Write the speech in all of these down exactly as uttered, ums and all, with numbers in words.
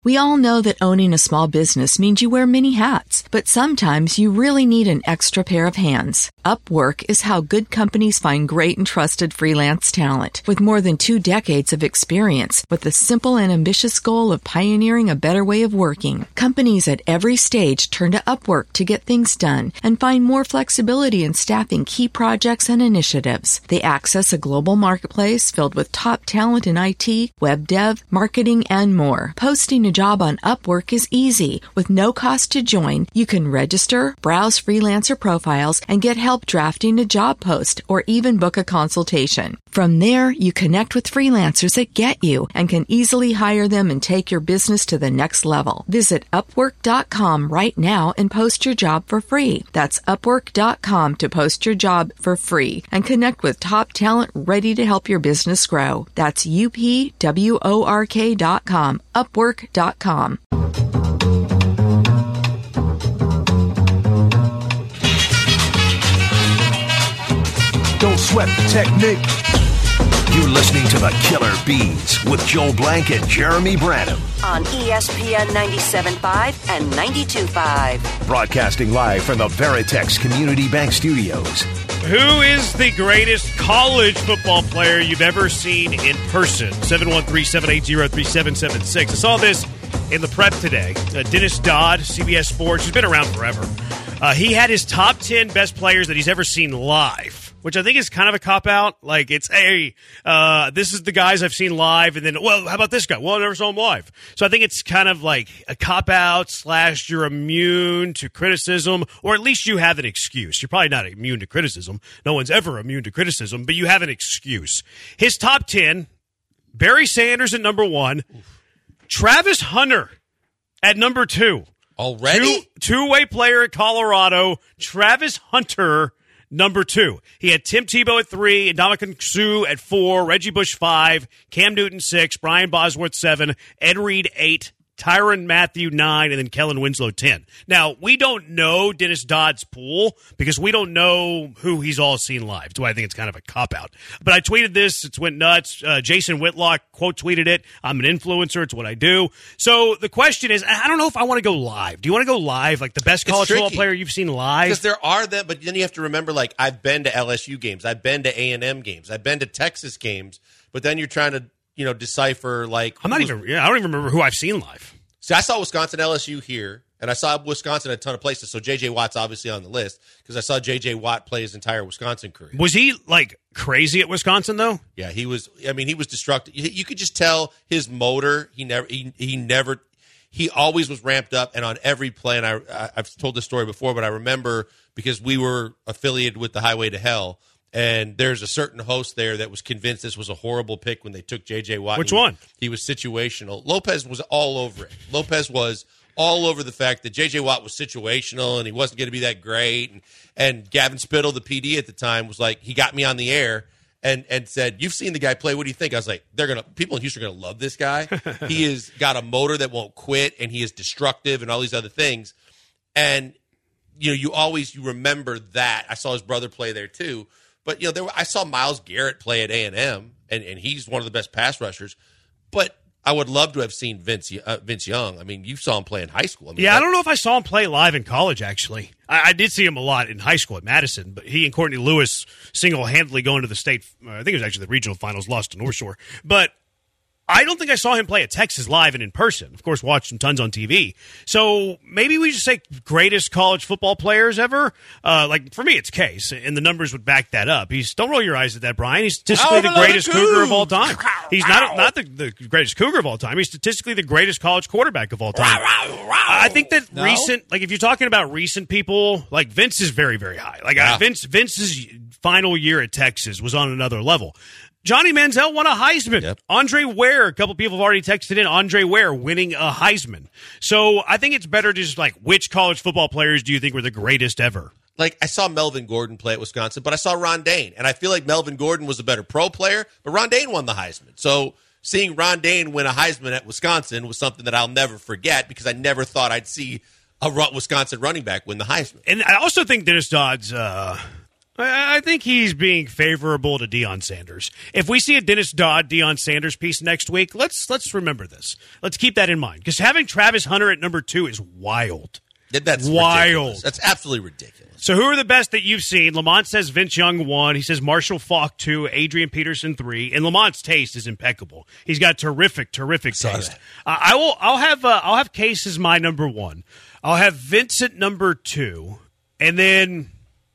We all know that owning a small business means you wear many hats, but sometimes you really need an extra pair of hands. Upwork is how good companies find great and trusted freelance talent. With more than two decades of experience, with the simple and ambitious goal of pioneering a better way of working, companies at every stage turn to Upwork to get things done and find more flexibility in staffing key projects and initiatives. They access a global marketplace filled with top talent in I T, web dev, marketing, and more. Posting a job on Upwork is easy. With no cost to join, you can register, browse freelancer profiles, and get help drafting a job post or even book a consultation. From there, you connect with freelancers that get you and can easily hire them and take your business to the next level. Visit upwork dot com right now and post your job for free. That's upwork dot com to post your job for free and connect with top talent ready to help your business grow. That's U P W O R K dot com, upwork dot com. Don't sweat the technique. You're listening to the Killer Bees with Joel Blank and Jeremy Branham on E S P N ninety-seven point five and ninety-two point five. Broadcasting live from the Veritex Community Bank Studios. Who is the greatest college football player you've ever seen in person? seven one three, seven eight zero, three seven seven six. I saw this in the prep today. Uh, Dennis Dodd, C B S Sports, he's been around forever. Uh, he had his top ten best players that he's ever seen live, which I think is kind of a cop-out. Like, it's, hey, uh, this is the guys I've seen live, and then, well, how about this guy? Well, I never saw him live. So I think it's kind of like a cop-out slash you're immune to criticism, or at least you have an excuse. You're probably not immune to criticism. No one's ever immune to criticism, but you have an excuse. His top ten, Barry Sanders at number one, Travis Hunter at number two. Already? Two, two-way player at Colorado, Travis Hunter, number two. He had Tim Tebow at three, Ndamukong Suh at four, Reggie Bush five, Cam Newton six, Brian Bosworth seven, Ed Reed eight, Tyrann Mathieu nine, and then Kellen Winslow ten. Now, we don't know Dennis Dodd's pool because we don't know who he's all seen live. So I think it's kind of a cop-out. But I tweeted this. It went nuts. Uh, Jason Whitlock quote tweeted it. I'm an influencer. It's what I do. So the question is, I don't know if I want to go live. Do you want to go live? Like the best college football player you've seen live? Because there are them, but then you have to remember, like, I've been to L S U games. I've been to A and M games. I've been to Texas games. But then you're trying to, you know, decipher, like... I'm not even... Yeah, I don't even remember who I've seen live. See, I saw Wisconsin L S U here, and I saw Wisconsin at a ton of places, so J J. Watt's obviously on the list, because I saw J J. Watt play his entire Wisconsin career. Was he, like, crazy at Wisconsin, though? Yeah, he was... I mean, he was destructive. You could just tell his motor, he never... He, he never... He always was ramped up, and on every play, and I, I've told this story before, but I remember, because we were affiliated with the Highway to Hell, and there's a certain host there that was convinced this was a horrible pick when they took J J. Watt. Which he, one? He was situational. Lopez was all over it. Lopez was all over the fact that J J. Watt was situational and he wasn't going to be that great. And, and Gavin Spittle, the P D at the time, was like, he got me on the air and, and said, "You've seen the guy play. What do you think?" I was like, "They're gonna people in Houston are going to love this guy. He has got a motor that won't quit, and he is destructive and all these other things." And, you know, you always you remember that. I saw his brother play there too. But, you know, there were, I saw Myles Garrett play at A and M, and, and he's one of the best pass rushers. But I would love to have seen Vince uh, Vince Young. I mean, you saw him play in high school. I mean, yeah, that, I don't know if I saw him play live in college, actually. I, I did see him a lot in high school at Madison, but he and Courtney Lewis single-handedly going to the state, uh, I think it was actually the regional finals, lost to North Shore. But I don't think I saw him play at Texas live and in person. Of course, watched him tons on T V. So maybe we just say greatest college football players ever. Uh, like, for me, it's Case, and the numbers would back that up. He's Don't roll your eyes at that, Brian. He's statistically the greatest Cougar of all time. He's not not the, the greatest Cougar of all time. He's statistically the greatest college quarterback of all time. I think that no? recent, like if you're talking about recent people, like Vince is very, very high. Like yeah. uh, Vince, Vince's final year at Texas was on another level. Johnny Manziel won a Heisman. Yep. Andre Ware, a couple people have already texted in, Andre Ware winning a Heisman. So I think it's better to just like, which college football players do you think were the greatest ever? Like, I saw Melvin Gordon play at Wisconsin, but I saw Ron Dayne. And I feel like Melvin Gordon was a better pro player, but Ron Dayne won the Heisman. So seeing Ron Dayne win a Heisman at Wisconsin was something that I'll never forget because I never thought I'd see a Wisconsin running back win the Heisman. And I also think Dennis Dodd's uh, I think he's being favorable to Deion Sanders. If we see a Dennis Dodd, Deion Sanders piece next week, let's let's remember this. Let's keep that in mind. Because having Travis Hunter at number two is wild. That's wild. Ridiculous. That's absolutely ridiculous. So who are the best that you've seen? Lamont says Vince Young one. He says Marshall Faulk two, Adrian Peterson three. And Lamont's taste is impeccable. He's got terrific, terrific taste. Uh, I will. I'll have. Uh, I'll have Case as my number one. I'll have Vincent number two, and then.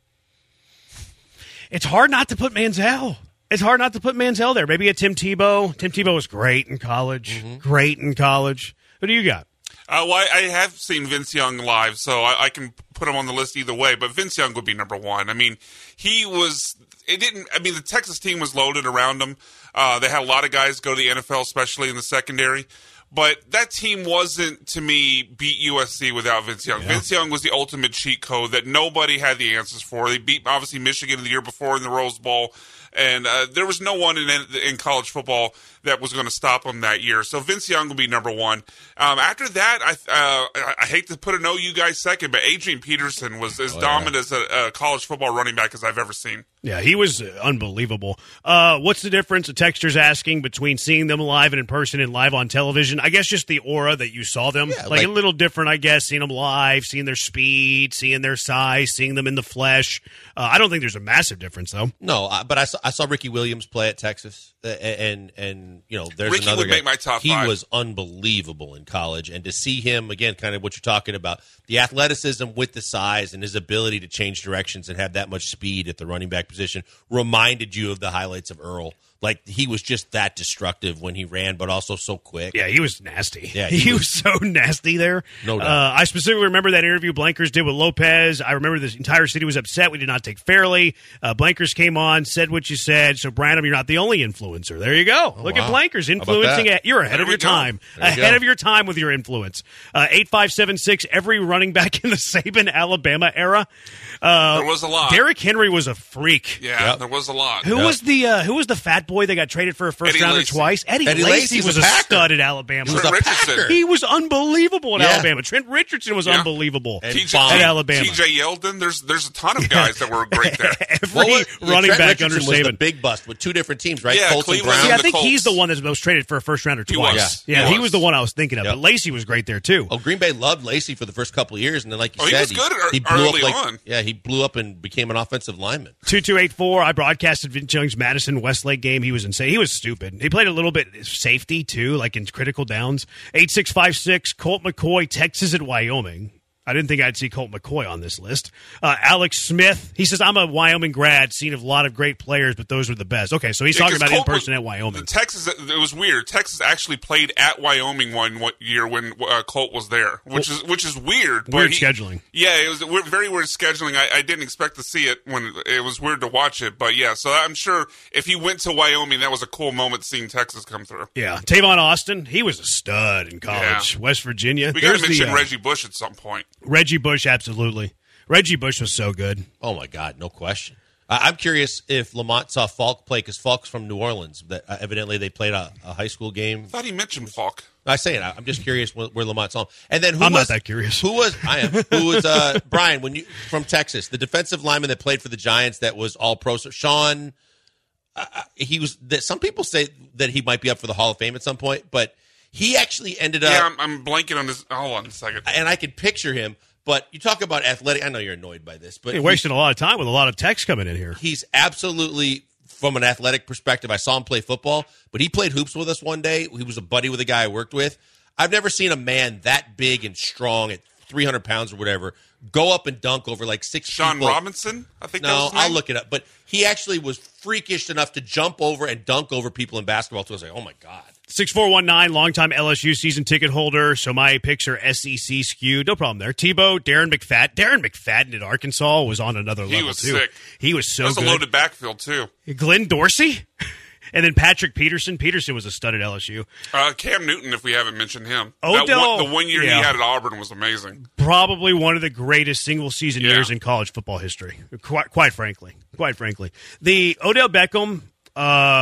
It's hard not to put Manziel. It's hard not to put Manziel there. Maybe a Tim Tebow. Tim Tebow was great in college. Mm-hmm. Great in college. Who do you got? Uh, well, I, I have seen Vince Young live, so I, I can put him on the list either way. But Vince Young would be number one. I mean, he was. It didn't. I mean, the Texas team was loaded around him. Uh, they had a lot of guys go to the N F L, especially in the secondary. But that team wasn't, to me, beat U S C without Vince Young. Yeah. Vince Young was the ultimate cheat code that nobody had the answers for. They beat, obviously, Michigan the year before in the Rose Bowl. And uh, there was no one in in college football that was going to stop him that year. So Vince Young will be number one. Um, after that, I uh, I hate to put an O U guy second, but Adrian Peterson was as oh, dominant yeah. as a, a college football running back as I've ever seen. Yeah, he was unbelievable. Uh, what's the difference, the texter's asking, between seeing them live and in person and live on television? I guess just the aura that you saw them. Yeah, like, like a little different, I guess, seeing them live, seeing their speed, seeing their size, seeing them in the flesh. Uh, I don't think there's a massive difference, though. No, but I saw, I saw Ricky Williams play at Texas, uh, and, and you know, there's Ricky another would guy. Make my top he five. was unbelievable in college, and to see him, again, kind of what you're talking about, the athleticism with the size and his ability to change directions and have that much speed at the running back position reminded you of the highlights of Earl. Like, he was just that destructive when he ran, but also so quick. Yeah, he was nasty. Yeah, he, he was, was so nasty there. No doubt. Uh, I specifically remember that interview Blankers did with Lopez. I remember the entire city was upset. We did not take fairly. Uh, Blankers came on, said what you said. So, Branham, you're not the only influencer. There you go. Oh, Look wow. at Blankers influencing it. You're ahead there of your go. time. Ahead go. of your time with your influence. Uh, eight five seven six, every running back in the Saban, Alabama era. Uh, there was a lot. Derrick Henry was a freak. Yeah, yep. there was a lot. Who yep. was the uh, Who was the fat boy that got traded for a first Eddie rounder Lacy. twice? Eddie, Eddie Lacy Lacy's was a a, Packer. stud at Alabama. He was Trent a Richardson. Packer. He was unbelievable in Yeah. Alabama. Trent Richardson was Yeah. unbelievable And T J Bomb. at Alabama. T J Yeldon. There's there's a ton of guys that were great there. Every What was- yeah, running Trent back Richardson under was the Saban. big bust with two different teams, right? Yeah, Colts and Cleveland Browns. Yeah, I the think he's Colts. the one that's most traded for a first rounder He twice. was. Yeah, He he was. was the one I was thinking of. Yep. But Lacy was great there too. Oh, Green Bay loved Lacy for the first couple of years, and then, like you Oh, he said, was good ear- he blew early up like, on. Yeah, he blew up and became an offensive lineman. two two eight four, I broadcasted Vince Young's Madison Westlake game. He was insane. He was stupid. He played a little bit safety, too, like in critical downs. eight six five six, Colt McCoy, Texas at Wyoming. I didn't think I'd see Colt McCoy on this list. Uh, Alex Smith, he says, I'm a Wyoming grad, seen a lot of great players, but those were the best. Okay, so he's Yeah, talking 'cause about in Colt person was- at Wyoming. Texas, it was weird. Texas actually played at Wyoming one one year when uh, Colt was there, which is which is weird. but Weird he- scheduling. Yeah, it was weird, very weird scheduling. I, I didn't expect to see it when it was weird to watch it, but yeah. So I'm sure if he went to Wyoming, that was a cool moment seeing Texas come through. Yeah, Tavon Austin, he was a stud in college. Yeah. West Virginia. We got to There's mention the, uh, Reggie Bush at some point. Reggie Bush, absolutely. Reggie Bush was so good. Oh, my God, no question. I- I'm curious if Lamont saw Falk play, because Falk's from New Orleans. That uh, evidently they played a, a high school game. I thought he mentioned Falk. I say it. I'm just curious where, where Lamont saw him. And then who I'm not was, that curious. Who was I am? Who was uh, Brian? When you from Texas, the defensive lineman that played for the Giants, that was all pro. So Sean, uh, he was. That some people say that he might be up for the Hall of Fame at some point, but he actually ended up. Yeah, I'm, I'm blanking on this. Hold on a second. And I could picture him. But you talk about athletic. I know you're annoyed by this, but He wasted a lot of time with a lot of text coming in here. he's absolutely, from an athletic perspective, I saw him play football, but he played hoops with us one day. He was a buddy with a guy I worked with. I've never seen a man that big and strong at three hundred pounds or whatever go up and dunk over like six Sean people. Robinson? I think that No, was his name. I'll look it up. But he actually was freakish enough to jump over and dunk over people in basketball. So I was like, oh, my God. six four one nine, longtime L S U season ticket holder. So my picks are S E C skewed. No problem there. Tebow, Darren McFadden. Darren McFadden at Arkansas was on another He level, was too. sick. He was so That was good. a loaded backfield, too. Glenn Dorsey. And then Patrick Peterson. Peterson was a stud at L S U. Uh, Cam Newton, if we haven't mentioned him. Odell- That one, the one year yeah. he had at Auburn was amazing. Probably one of the greatest single-season Yeah. years in college football history. Quite, quite frankly. Quite frankly. The Odell Beckham, um,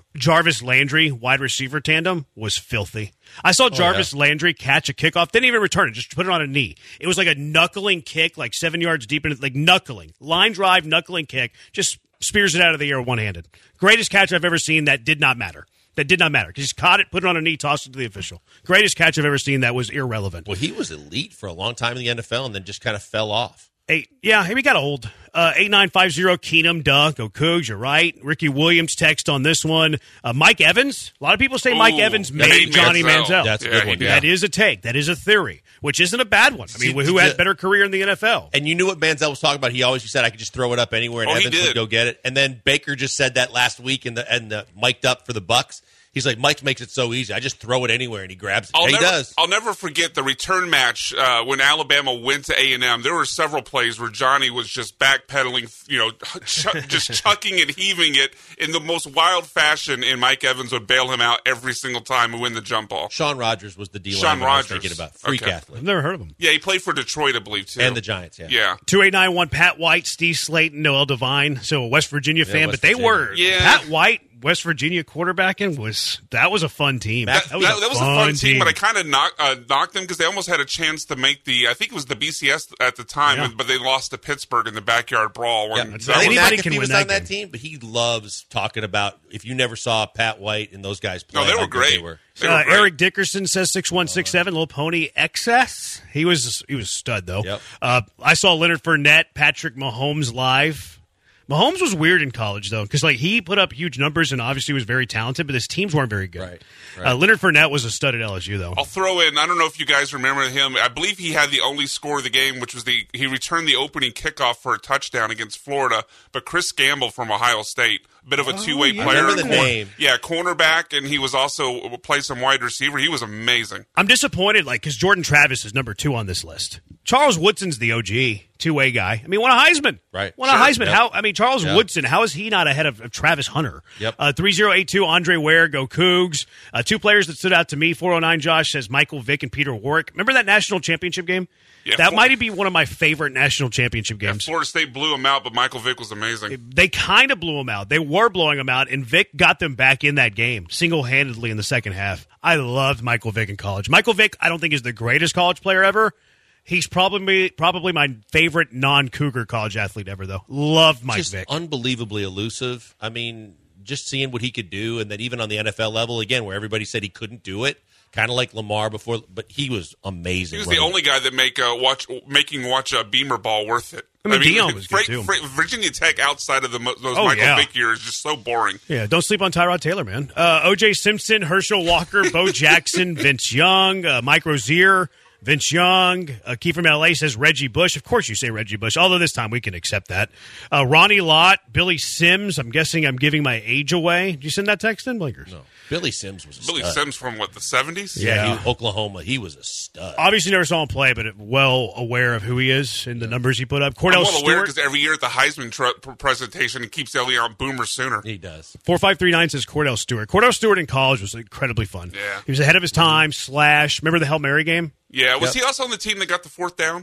Jarvis Landry wide receiver tandem was filthy. I saw Jarvis yeah. Landry catch a kickoff, didn't even return it, just put it on a knee. It was like a knuckling kick, like seven yards deep, in it, like knuckling. Line drive, knuckling kick, just spears it out of the air one-handed. Greatest catch I've ever seen that did not matter. That did not matter. He just caught it, put it on a knee, tossed it to the official. Greatest catch I've ever seen that was irrelevant. Well, he was elite for a long time in the N F L and then just kind of fell off. Eight, yeah, he got old. Uh, eight nine five zero Keenum, duh, go Cougs, you're right. Ricky Williams text on this one. Uh, Mike Evans. A lot of people say Mike Ooh, Evans made made Johnny Manziel. Manziel. That's a Yeah, good he one. did. Yeah. That is a take. That is a theory, which isn't a bad one. I mean, See, who had the- better career in the N F L? And you knew what Manziel was talking about. He always said, I could just throw it up anywhere, and Oh, he Evans would did. go get it. And then Baker just said that last week and the, and the mic'd up for the Bucks. He's like, Mike makes it so easy. I just throw it anywhere, and he grabs it. I'll Yeah, never, he does. I'll never forget the return match uh, when Alabama went to A and M. There were several plays where Johnny was just backpedaling, you know, ch- just chucking and heaving it in the most wild fashion, and Mike Evans would bail him out every single time and win the jump ball. Sean Rogers was the D-line Sean I was Rogers. thinking about. Freak Okay. athlete. I've never heard of him. Yeah, he played for Detroit, I believe, too. And the Giants, yeah. Yeah. two eight nine one Pat White, Steve Slayton, Noel Devine. So a West Virginia fan, West but they Virginia. were. Yeah. Pat White, West Virginia quarterbacking, was that was a fun team. That, That was, that- a, that was fun a fun team, but I kind of knock, uh, knocked them because they almost had a chance to make the, I think it was the B C S at the time, Yeah. but they lost to Pittsburgh in the backyard brawl. When Yeah. that I was- think Anybody McAfee can win was that on that game. team, but he loves talking about if you never saw Pat White and those guys play. no, they how were good great. They were. They were Uh, great. Eric Dickerson says six one six seven, Little Pony X S. He was he was a stud though. Yep. Uh, I saw Leonard Fournette, Patrick Mahomes live. Mahomes was weird in college though, because like he put up huge numbers and obviously was very talented, but his teams weren't very good. Right, right. Uh, Leonard Fournette was a stud at L S U though. I'll throw in. I don't know if you guys remember him. I believe he had the only score of the game, which was the he returned the opening kickoff for a touchdown against Florida. But Chris Gamble from Ohio State, a bit of a two-way yeah. player. I remember the Corner- name. Yeah, cornerback, and he was also played some wide receiver. He was amazing. I'm disappointed, like, because Jordan Travis is number two on this list. Charles Woodson's the O G, two-way guy. I mean, won a Heisman. Right. Won Sure. a Heisman. Yep. How? I mean, Charles Yep. Woodson, how is he not ahead of, of Travis Hunter? Yep. Uh, three zero eight two, Andre Ware, go Cougs. Uh, two players that stood out to me, four oh nine Josh says Michael Vick and Peter Warwick. Remember that national championship game? Yeah, that Fl- might be one of my favorite national championship Yeah, games. Florida State blew him out, but Michael Vick was amazing. They kind of blew him out. They were blowing him out, and Vic got them back in that game single-handedly in the second half. I loved Michael Vick in college. Michael Vick, I don't think is the greatest college player ever. He's probably probably my favorite non-Cougar college athlete ever, though. Loved Mike Just Vick. unbelievably elusive. I mean, just seeing what he could do, and then even on the N F L level, again, where everybody said he couldn't do it, kind of like Lamar before, but he was amazing. He was when the only guy that make uh, watch making watch a Beamer ball worth it. I mean, Deion was good, Fra- too. Fra- Virginia Tech outside of the, mo- those Oh, Michael yeah. Vick years is just so boring. Yeah, don't sleep on Tyrod Taylor, man. Uh, O J Simpson, Herschel Walker, Bo Jackson, Vince Young, uh, Mike Rozier, Vince Young. Uh, Keith from L A says Reggie Bush. Of course you say Reggie Bush, although this time we can accept that. Uh, Ronnie Lott, Billy Sims. I'm guessing I'm giving my age away. Did you send that text in, Blakers? No. Billy Sims was a Billy stud. Sims from what the seventies? Yeah, Yeah. He, Oklahoma. He was a stud. Obviously never saw him play, but well aware of who he is and the numbers he put up. I'm Cordell well aware Stewart, because every year at the Heisman tr- pr- presentation, he keeps Elion Boomer Sooner. He does. four five three nine says Cordell Stewart. Cordell Stewart in college was incredibly fun. Yeah. He was ahead of his time, slash. Remember the Hail Mary game? Yeah, was Yep. he also on the team that got the fourth down?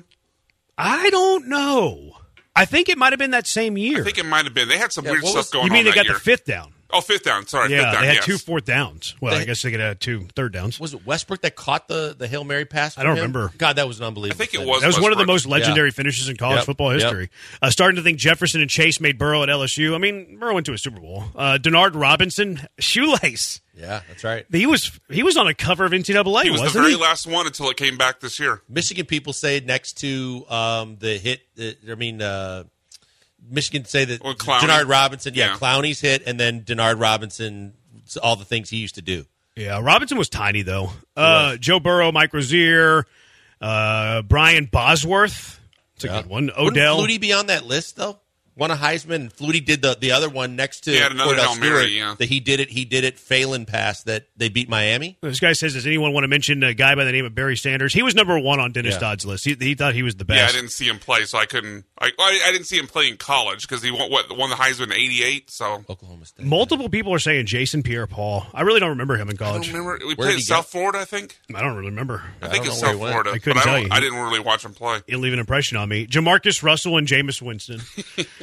I don't know. I think it might have been that same year. I think it might have been. They had some Yeah, weird what stuff was- going you mean on they that got year. the fifth down? Oh, fifth down. Sorry, Yeah, fifth down. they had yes. two fourth downs. Well, They- I guess they could have two third downs. Was it Westbrook that caught the, the Hail Mary pass? I don't from him? remember. God, that was an unbelievable. I think it finish. was. That was one of the Westbrook. most legendary Yeah. finishes in college Yep, football yep. history. Uh, starting to think Jefferson and Chase made Burrow at L S U. I mean, Burrow went to a Super Bowl. Uh, Denard Robinson, shoelace. Yeah, that's right. He was he was on a cover of N C double A, He was the wasn't very he? last one until it came back this year. Michigan people say next to um, the hit. Uh, I mean, uh, Michigan say that Or Clowney. Denard Robinson. Yeah, Yeah. Clowney's hit, and then Denard Robinson. All the things he used to do. Yeah, Robinson was tiny though. Uh, Joe Burrow, Mike Rozier, uh, Brian Bosworth. It's a Yeah. good one. Wouldn't Odell. Flutie be on that list though? Won a Heisman, and Flutie did the, the other one next to He had another Cordell Hail Mary, Stewart. yeah. That he did it. He did it. Phelan pass that they beat Miami. This guy says, does anyone want to mention a guy by the name of Barry Sanders? He was number one on Dennis Yeah. Dodd's list. He, he thought he was the Yeah, I best. didn't see him play, so I couldn't. I I, I didn't see him play in college because he won what won the Heisman in eighty-eight. So Oklahoma State. Multiple people are saying Jason Pierre-Paul. I really don't remember him in I don't college. remember. We Where played did in he South go? Florida, I think. I don't really remember. I think don't it's know where South he went. Florida. I couldn't but tell I, you. don't, I didn't really watch him play. He'll leave an impression on me. Jamarcus Russell and Jameis Winston.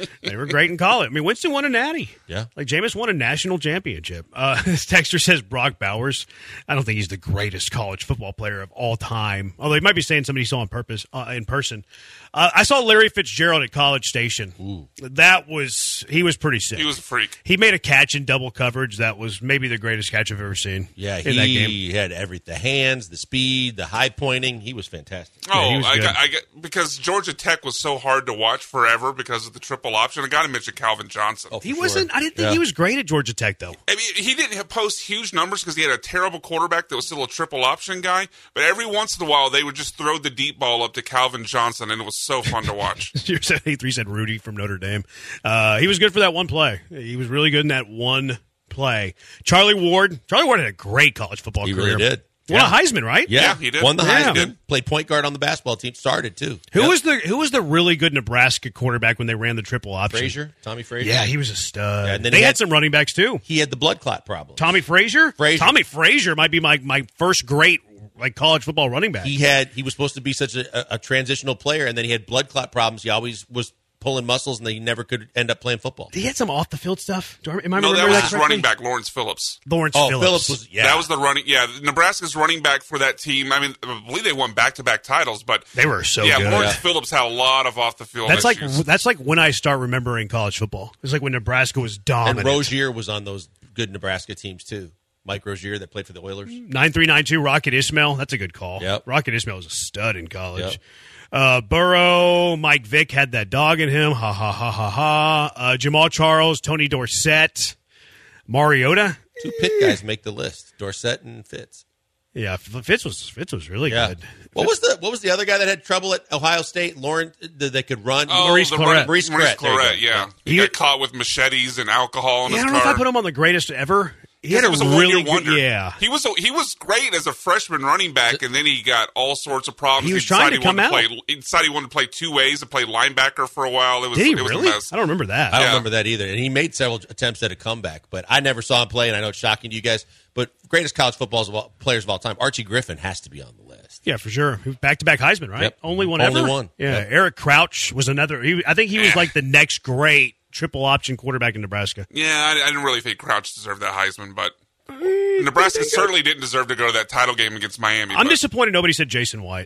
They were great in college. I mean, Winston won a natty. Yeah. Like, Jameis won a national championship. Uh, this texter says Brock Bowers. I don't think he's the greatest college football player of all time. Although he might be saying somebody he saw on purpose, uh, in person. Uh, I saw Larry Fitzgerald at College Station. Ooh. That was, he was pretty sick. He was a freak. He made a catch in double coverage that was maybe the greatest catch I've ever seen. Yeah, in that game. he had every the hands, the speed, the high pointing. He was fantastic. Oh, he was I, good. got, I get because Georgia Tech was so hard to watch forever because of the triple option. I got to mention Calvin Johnson. Oh, for He sure. wasn't, I didn't think Yeah. he was great at Georgia Tech, though. I mean, he didn't have post huge numbers because he had a terrible quarterback that was still a triple option guy. But every once in a while, they would just throw the deep ball up to Calvin Johnson, and it was so fun to watch. seventy-three said Rudy from Notre Dame. Uh, he was good for that one play. He was really good in that one play. Charlie Ward. Charlie Ward had a great college football He career. really did. Won Yeah. a Heisman, right? Yeah, Yeah, he did. Won the Yeah. Heisman. Played point guard on the basketball team. Started, too. Who Yep. was the Who was the really good Nebraska quarterback when they ran the triple option? Frazier? Tommy Frazier? Yeah, he was a stud. Yeah, and then they he had, had- some running backs, too. He had the blood clot problem. Tommy Frazier? Frazier. Tommy Frazier might be my, my first great like college football running back. He had he was supposed to be such a, a, a transitional player, and then he had blood clot problems. He always was pulling muscles, and he never could end up playing football. he had some off the field stuff. Do I, am I No, that remembering was that his correctly? running back, Lawrence Phillips. Lawrence Oh, Phillips. Phillips was yeah. That was the running. Yeah, Nebraska's running back for that team. I mean, I believe they won back-to-back titles, but They were so yeah, good. Lawrence Yeah. Phillips had a lot of off-the-field That's like issues. that's like when I start remembering college football. It's like when Nebraska was dominant. and Rozier was on those good Nebraska teams too. Mike Rozier that played for the Oilers. nine three nine two Rocket Ismail. That's a good call. Yep. Rocket Ismail was a stud in college. Yep. Uh, Burrow, Mike Vick had that dog in him. Ha, ha, ha, ha, ha. Uh, Jamal Charles, Tony Dorsett, Mariota. Two Pitt guys make the list: Dorsett and Fitz. Yeah, Fitz was Fitz was really Yeah. good. What was the What was the other guy that had trouble at Ohio State? Lauren that that could run. Oh, Maurice the Claret. running- Maurice Maurice Claret, there you Claret, go. yeah. He, He- got caught with machetes and alcohol in Yeah, I his don't know car. if I put him on the greatest ever. He had a It was a really one-year good, wonder. yeah. He was a, he was great as a freshman running back, and then he got all sorts of problems. He was decided trying to he come wanted out. Play, he decided he wanted to play two ways and play linebacker for a while. It was, Did he it was really? a mess. I don't remember that. I don't Yeah. remember that either. And he made several attempts at a comeback, but I never saw him play. And I know it's shocking to you guys, but greatest college football of all, players of all time, Archie Griffin has to be on the list. Yeah, for sure. Back to back Heisman, right? Yep. Only one Only ever? one. Yeah. Yep. Eric Crouch was another. He, I think he was like the next great triple option quarterback in Nebraska. Yeah, I, I didn't really think Crouch deserved that Heisman, but Nebraska certainly didn't deserve to go to that title game against Miami. I'm but, disappointed nobody said Jason White.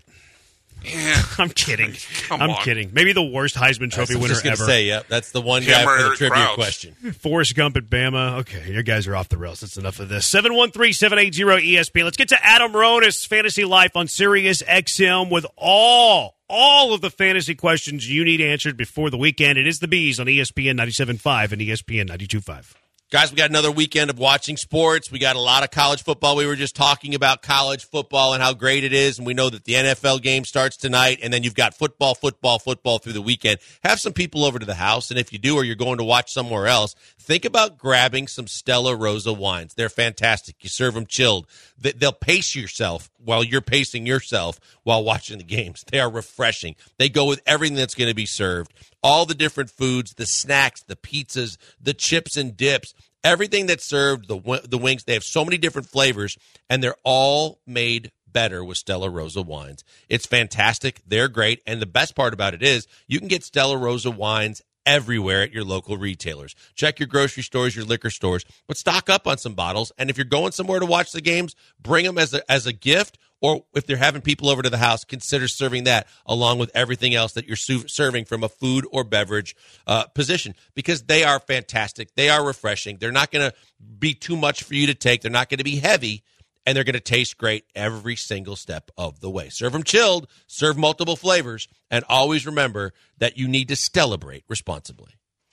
Yeah. I'm kidding. Come I'm on. kidding. Maybe the worst Heisman I Trophy was winner just going to ever. say, yep, that's the one Him guy or for the Eric trivia Crouch. question. Forrest Gump at Bama. Okay, you guys are off the rails. That's enough of this. seven one three, seven eight zero, E S P N. Let's get to Adam Ronis, Fantasy Life on Sirius X M with all, all of the fantasy questions you need answered before the weekend. It is the Bees on E S P N ninety-seven point five and E S P N ninety-two point five. Guys, we got another weekend of watching sports. We got a lot of college football. We were just talking about college football and how great it is, and we know that the N F L game starts tonight, and then you've got football, football, football through the weekend. Have some people over to the house, and if you do or you're going to watch somewhere else, think about grabbing some Stella Rosa wines. They're fantastic. You serve them chilled. They'll pace yourself while you're pacing yourself while watching the games. They are refreshing. They go with everything that's going to be served. All the different foods, the snacks, the pizzas, the chips and dips, everything that's served, the the wings. They have so many different flavors, and they're all made better with Stella Rosa wines. It's fantastic. They're great. And the best part about it is you can get Stella Rosa wines everywhere at your local retailers. Check your grocery stores, your liquor stores, but stock up on some bottles. And if you're going somewhere to watch the games, bring them as a, as a gift. Or if they're having people over to the house, consider serving that along with everything else that you're su- serving from a food or beverage uh, position, because they are fantastic. They are refreshing. They're not going to be too much for you to take. They're not going to be heavy, and they're going to taste great every single step of the way. Serve them chilled, serve multiple flavors, and always remember that you need to celebrate responsibly.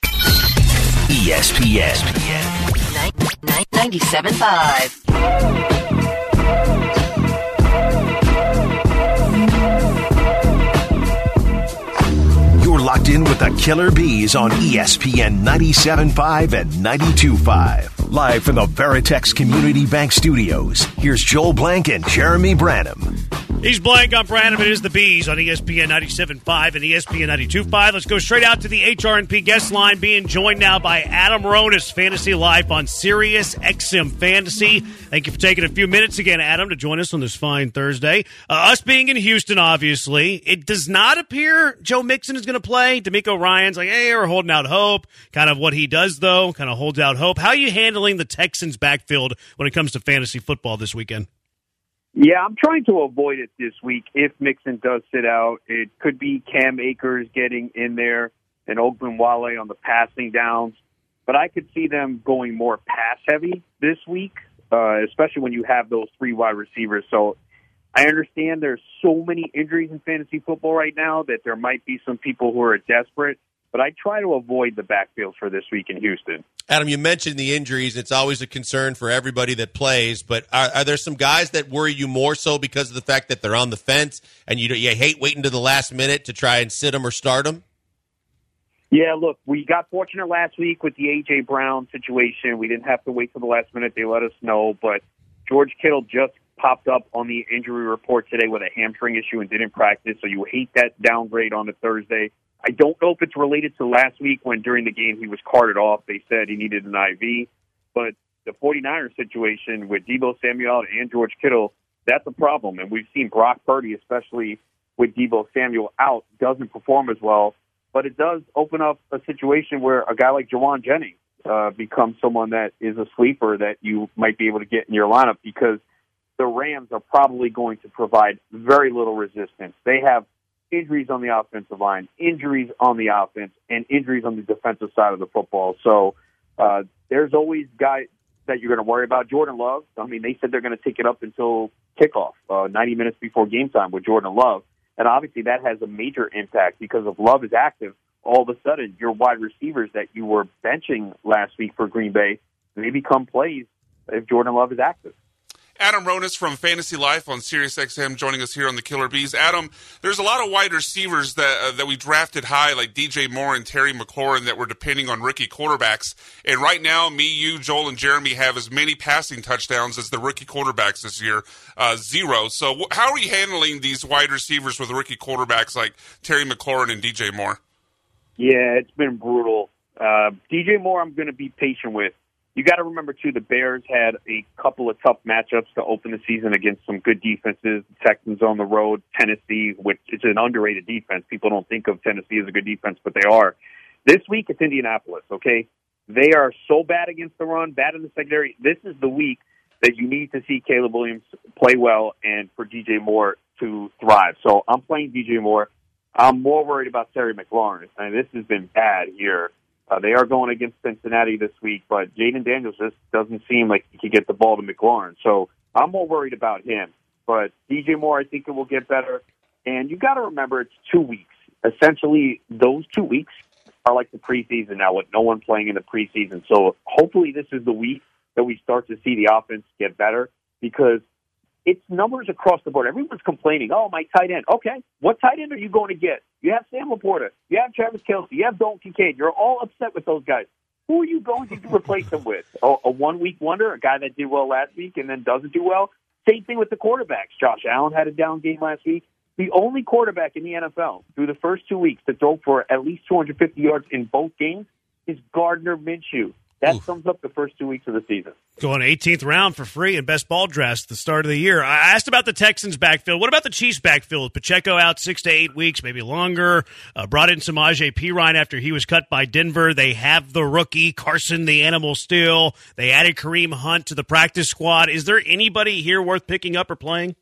E S P N. ninety-seven point five. You're locked in with the Killer Bees on E S P N ninety-seven point five and ninety-two point five. Live from the Veritex Community Bank Studios, here's Joel Blank and Jeremy Branham. He's Blank. I'm Brad. It is the Bees on E S P N ninety-seven point five and E S P N ninety-two point five. Let's go straight out to the H R and P guest line, being joined now by Adam Ronis, Fantasy Life on Sirius X M Fantasy. Thank you for taking a few minutes again, Adam, to join us on this fine Thursday. Uh, us being in Houston, obviously, it does not appear Joe Mixon is going to play. D'Amico Ryan's like, hey, we're holding out hope. Kind of what he does, though, kind of holds out hope. How are you handling the Texans' backfield when it comes to fantasy football this weekend? Yeah, I'm trying to avoid it this week. If Mixon does sit out, it could be Cam Akers getting in there and Ogunbowale on the passing downs. But I could see them going more pass-heavy this week, uh, especially when you have those three wide receivers. So I understand there's so many injuries in fantasy football right now that there might be some people who are desperate. But I try to avoid the backfield for this week in Houston. Adam, you mentioned the injuries. It's always a concern for everybody that plays, but are, are there some guys that worry you more so because of the fact that they're on the fence and you, you hate waiting to the last minute to try and sit them or start them? Yeah, look, we got fortunate last week with the A J. Brown situation. We didn't have to wait till the last minute. They let us know, but George Kittle just popped up on the injury report today with a hamstring issue and didn't practice, so you hate that downgrade on a Thursday. I don't know if it's related to last week when during the game he was carted off. They said he needed an I V. But the 49ers situation with Deebo Samuel and George Kittle, that's a problem. And we've seen Brock Purdy, especially with Deebo Samuel out, doesn't perform as well. But it does open up a situation where a guy like Jawan Jennings uh, becomes someone that is a sleeper that you might be able to get in your lineup because the Rams are probably going to provide very little resistance. They have injuries on the offensive line, injuries on the offense, and injuries on the defensive side of the football. So uh, there's always guys that you're going to worry about. Jordan Love, I mean, they said they're going to take it up until kickoff, uh, ninety minutes before game time with Jordan Love. And obviously that has a major impact because if Love is active, all of a sudden your wide receivers that you were benching last week for Green Bay, they become plays if Jordan Love is active. Adam Ronis from Fantasy Life on Sirius X M joining us here on the Killer Bees. Adam, there's a lot of wide receivers that uh, that we drafted high, like D J Moore and Terry McLaurin, that were depending on rookie quarterbacks. And right now, me, you, Joel, and Jeremy have as many passing touchdowns as the rookie quarterbacks this year, uh, zero. So wh- how are you handling these wide receivers with rookie quarterbacks like Terry McLaurin and D J Moore? Yeah, it's been brutal. Uh, D J Moore, I'm going to be patient with. You got to remember, too, the Bears had a couple of tough matchups to open the season against some good defenses. The Texans on the road, Tennessee, which is an underrated defense. People don't think of Tennessee as a good defense, but they are. This week, it's Indianapolis, okay? They are so bad against the run, bad in the secondary. This is the week that you need to see Caleb Williams play well and for D J Moore to thrive. So I'm playing D J Moore. I'm more worried about Terry McLaurin. I mean, this has been bad here. Uh, they are going against Cincinnati this week, but Jaden Daniels just doesn't seem like he can get the ball to McLaurin. So I'm more worried about him. But D J Moore, I think it will get better. And you got to remember, it's two weeks. Essentially, those two weeks are like the preseason now with no one playing in the preseason. So hopefully this is the week that we start to see the offense get better because it's numbers across the board. Everyone's complaining, oh, my tight end. Okay, what tight end are you going to get? You have Sam Laporta. You have Travis Kelce. You have Dalton Kincaid. You're all upset with those guys. Who are you going to replace them with? Oh, a one-week wonder, a guy that did well last week and then doesn't do well? Same thing with the quarterbacks. Josh Allen had a down game last week. The only quarterback in the N F L through the first two weeks to throw for at least two hundred fifty yards in both games is Gardner Minshew. That Oof. sums up the first two weeks of the season. Going eighteenth round for free in best ball drafts at the start of the year. I asked about the Texans' backfield. What about the Chiefs' backfield? Pacheco out six to eight weeks, maybe longer. Uh, brought in Samaje Perine after he was cut by Denver. They have the rookie, Carson the Animal Steele. They added Kareem Hunt to the practice squad. Is there anybody here worth picking up or playing?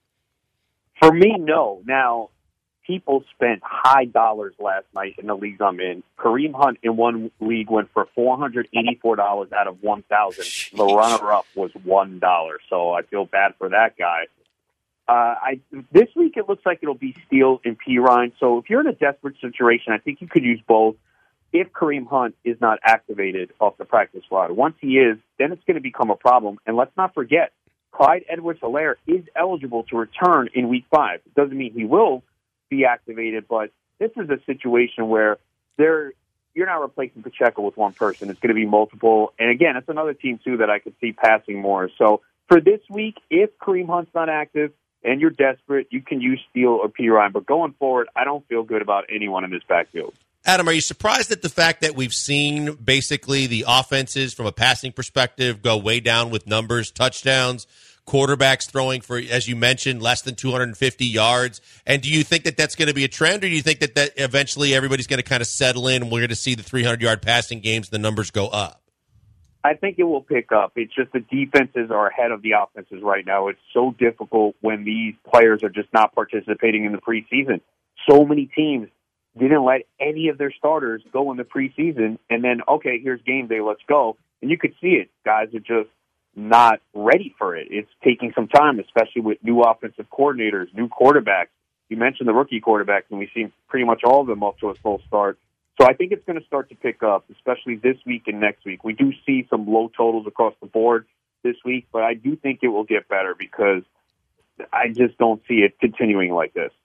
For me, no. Now, people spent high dollars last night in the leagues I'm in. Kareem Hunt in one league went for four hundred eighty-four dollars out of one thousand dollars. The runner-up was one dollar, so I feel bad for that guy. Uh, I This week it looks like it'll be Steele and Perine, so if you're in a desperate situation, I think you could use both if Kareem Hunt is not activated off the practice squad. Once he is, then it's going to become a problem, and let's not forget, Clyde Edwards-Helaire is eligible to return in week five. It doesn't mean he will be activated, but this is a situation where they're, you're not replacing Pacheco with one person. It's going to be multiple. And again, it's another team, too, that I could see passing more. So for this week, if Kareem Hunt's not active, and you're desperate, you can use Steele or Perine. But going forward, I don't feel good about anyone in this backfield. Adam, are you surprised at the fact that we've seen basically the offenses from a passing perspective go way down with numbers, touchdowns, quarterbacks throwing for, as you mentioned, less than two hundred fifty yards? And do you think that that's going to be a trend, or do you think that, that eventually everybody's going to kind of settle in and we're going to see the three hundred yard passing games, the numbers go up? I think it will pick up. It's just the defenses are ahead of the offenses right now. It's so difficult when these players are just not participating in the preseason. So many teams didn't let any of their starters go in the preseason, and then, okay, here's game day, let's go. And you could see it. Guys are just not ready for it. It's taking some time, especially with new offensive coordinators, new quarterbacks. You mentioned the rookie quarterbacks, and we've seen pretty much all of them up to a full start. So I think it's going to start to pick up, especially this week and next week. We do see some low totals across the board this week, but I do think it will get better because I just don't see it continuing like this.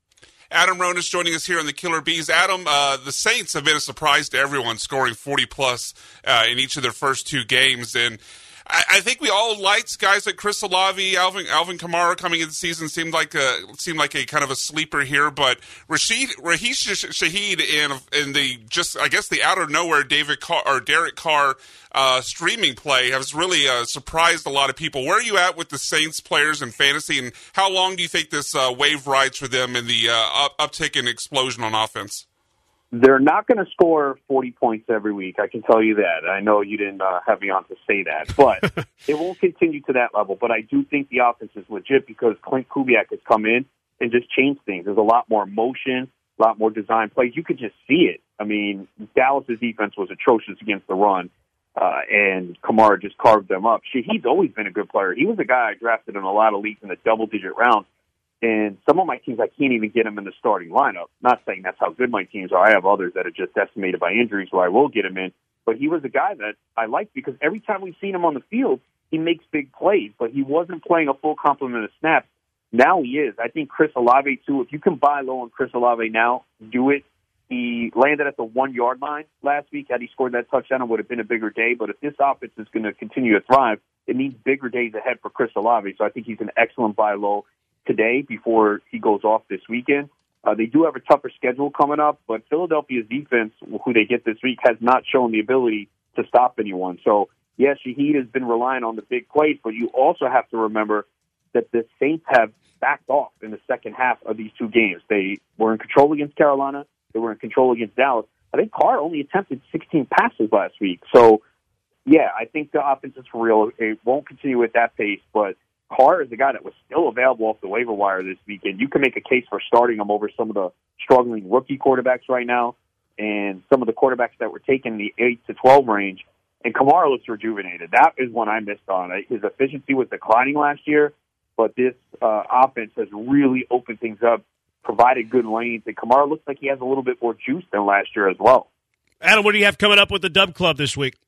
Adam Ronis joining us here on the Killer Bees. Adam, uh, the Saints have been a surprise to everyone, scoring forty plus uh, in each of their first two games. And I, I think we all liked guys like Chris Olave, Alvin Alvin Kamara coming into the season seemed like a seemed like a kind of a sleeper here. But Rashid Raheem Shaheed in in the just I guess the out of nowhere David Carr, or Derek Carr uh, streaming play has really uh, surprised a lot of people. Where are you at with the Saints players in fantasy, and how long do you think this uh, wave rides for them in the uh, up, uptick and explosion on offense? They're not going to score forty points every week. I can tell you that. I know you didn't uh, have me on to say that, but it won't continue to that level. But I do think the offense is legit because Clint Kubiak has come in and just changed things. There's a lot more motion, a lot more design plays. You could just see it. I mean, Dallas's defense was atrocious against the run, uh, and Kamara just carved them up. Shaheed's always been a good player. He was a guy I drafted in a lot of leagues in the double-digit rounds. And some of my teams, I can't even get them in the starting lineup. Not saying that's how good my teams are. I have others that are just decimated by injuries where I will get him in. But he was a guy that I liked because every time we've seen him on the field, he makes big plays. But he wasn't playing a full complement of snaps. Now he is. I think Chris Olave, too. If you can buy low on Chris Olave now, do it. He landed at the one-yard line last week. Had he scored that touchdown, it would have been a bigger day. But if this offense is going to continue to thrive, it means bigger days ahead for Chris Olave. So I think he's an excellent buy low today before he goes off this weekend. Uh, they do have a tougher schedule coming up, but Philadelphia's defense, who they get this week, has not shown the ability to stop anyone. So, yes, Shaheed has been relying on the big plays, but you also have to remember that the Saints have backed off in the second half of these two games. They were in control against Carolina. They were in control against Dallas. I think Carr only attempted sixteen passes last week. So, yeah, I think the offense is for real. It won't continue at that pace, but Carr is a guy that was still available off the waiver wire this weekend. You can make a case for starting him over some of the struggling rookie quarterbacks right now and some of the quarterbacks that were taken in the eight to twelve range. And Kamara looks rejuvenated. That is one I missed on. His efficiency was declining last year, but this uh, offense has really opened things up, provided good lanes, and Kamara looks like he has a little bit more juice than last year as well. Adam, what do you have coming up with the Dub Club this week?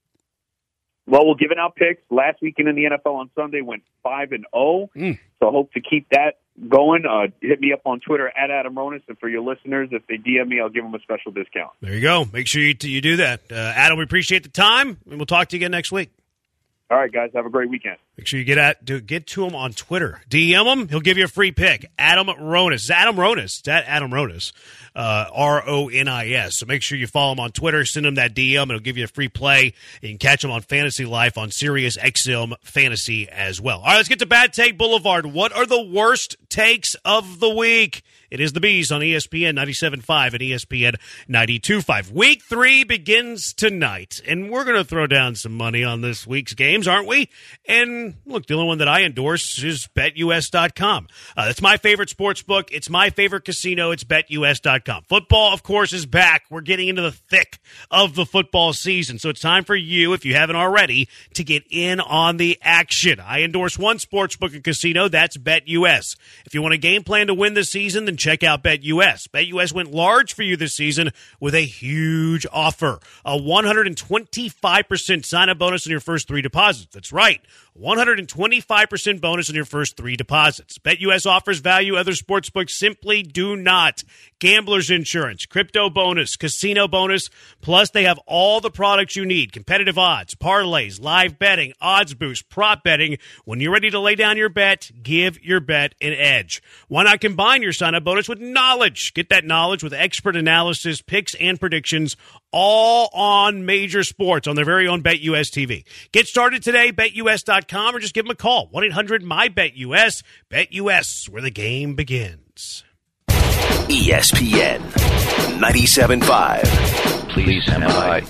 Well, we're giving out picks. Last weekend in the N F L on Sunday went five and zero, mm. so I hope to keep that going. Uh, hit me up on Twitter at Adam Ronis, and for your listeners, if they D M me, I'll give them a special discount. There you go. Make sure you, you do that. Uh, Adam, we appreciate the time, and we'll talk to you again next week. All right, guys, have a great weekend. Make sure you get at do, get to him on Twitter. D M him. He'll give you a free pick. Adam Ronis. It's Adam Ronis. It's at Adam Ronis. Uh, R O N I S. So make sure you follow him on Twitter. Send him that D M. It'll give you a free play. You can catch him on Fantasy Life on Sirius X M Fantasy as well. All right, let's get to Bad Take Boulevard. What are the worst takes of the week? It is the Bees on E S P N ninety-seven point five and E S P N ninety-two point five. Week three begins tonight, and we're going to throw down some money on this week's games, aren't we? And look, the only one that I endorse is Bet U S dot com. Uh, it's my favorite sports book. It's my favorite casino. It's Bet U S dot com. Football, of course, is back. We're getting into the thick of the football season, so it's time for you, if you haven't already, to get in on the action. I endorse one sports book and casino. That's Bet U S. If you want a game plan to win this season, then check out Bet U S. Bet U S went large for you this season with a huge offer. A one hundred twenty-five percent sign-up bonus on your first three deposits. That's right. one hundred twenty-five percent bonus on your first three deposits. Bet U S offers value other sportsbooks simply do not. Gambler's Insurance, Crypto Bonus, Casino Bonus, plus they have all the products you need. Competitive odds, parlays, live betting, odds boost, prop betting. When you're ready to lay down your bet, give your bet an edge. Why not combine your sign-up bonus with knowledge? Get that knowledge with expert analysis, picks, and predictions, all on major sports on their very own BetUS T V. Get started today, bet U S dot com, or just give them a call. one eight hundred my bet U S. BetUS, where the game begins. E S P N ninety-seven point five. Please stand by.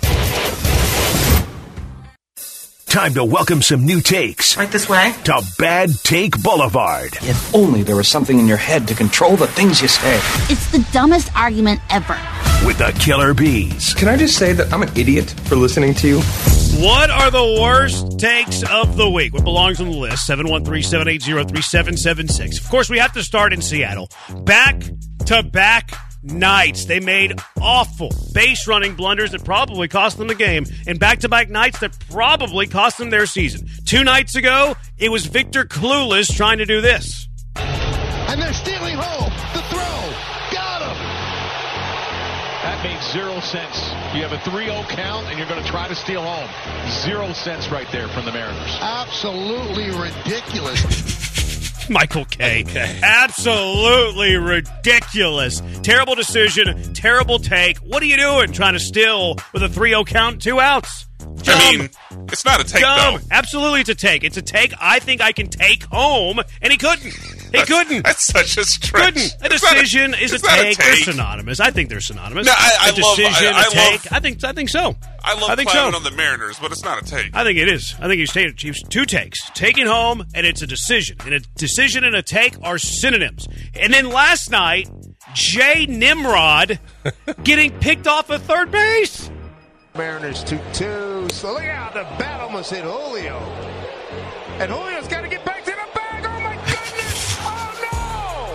Time to welcome some new takes. Right this way. To Bad Take Boulevard. If only there was something in your head to control the things you say. It's the dumbest argument ever. With the Killer Bees. Can I just say that I'm an idiot for listening to you? What are the worst takes of the week? What belongs on the list? seven one three, seven eight zero, three seven seven six. Of course, we have to start in Seattle. Back-to-back nights. They made awful base-running blunders that probably cost them the game, and back-to-back nights that probably cost them their season. Two nights ago, it was Victor Clueless trying to do this. And they're stealing home. The throw. Got him. That makes zero sense. You have a three oh count, and you're going to try to steal home. Zero sense right there from the Mariners. Absolutely ridiculous. Michael K. Okay. Absolutely ridiculous. Terrible decision. Terrible take. What are you doing trying to steal with a three oh count, two outs? Dumb. I mean, it's not a take, Dumb. though. Absolutely, it's a take. It's a take I think I can take home, and he couldn't. He that's, couldn't. That's such a stretch. Couldn't. A it's decision a, is a a take. take. They're synonymous. I think they're synonymous. No, I, I a decision, love, I, I a take. love, I think. I think so. I love I think climbing so. on the Mariners, but it's not a take. I think it is. I think he's taking he's two takes. Taking home, and it's a decision. And a decision and a take are synonyms. And then last night, Jay Nimrod getting picked off at third base. Mariners two two. So look out, the bat almost hit Julio. And Julio's got to get back to the bag. Oh, my goodness. Oh,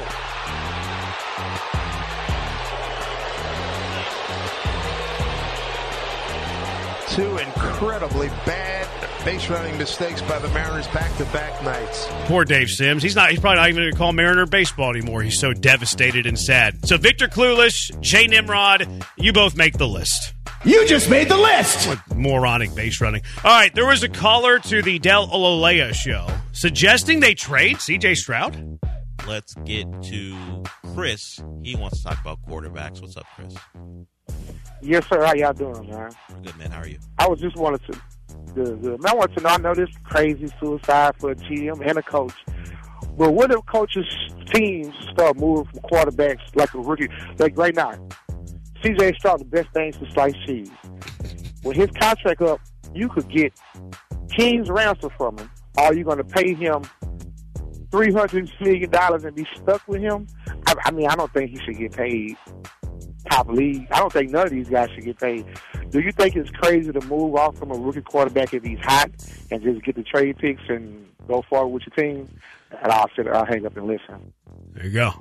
no. Two incredibly bad base running mistakes by the Mariners back-to-back nights. Poor Dave Sims. He's not. He's probably not even going to call Mariner baseball anymore. He's so devastated and sad. So Victor Clueless, Jay Nimrod, you both make the list. You just made the list! What moronic base running. All right, there was a caller to the Del Ololea show suggesting they trade C J Stroud. Let's get to Chris. He wants to talk about quarterbacks. What's up, Chris? Yes, sir. How y'all doing, man? Good, man. How are you? I was just wanted to, the, the, I wanted to know, I know this crazy suicide for a G M and a coach, but what if coaches' teams start moving from quarterbacks like a rookie? Like right now, C J Stroud, the best thing to slice cheese. With his contract up, you could get king's ransom from him. Are you going to pay him three hundred million dollars and be stuck with him? I, I mean, I don't think he should get paid top league. I don't think none of these guys should get paid. Do you think it's crazy to move off from a rookie quarterback if he's hot and just get the trade picks and go forward with your team? And I'll sit, I'll hang up and listen. There you go.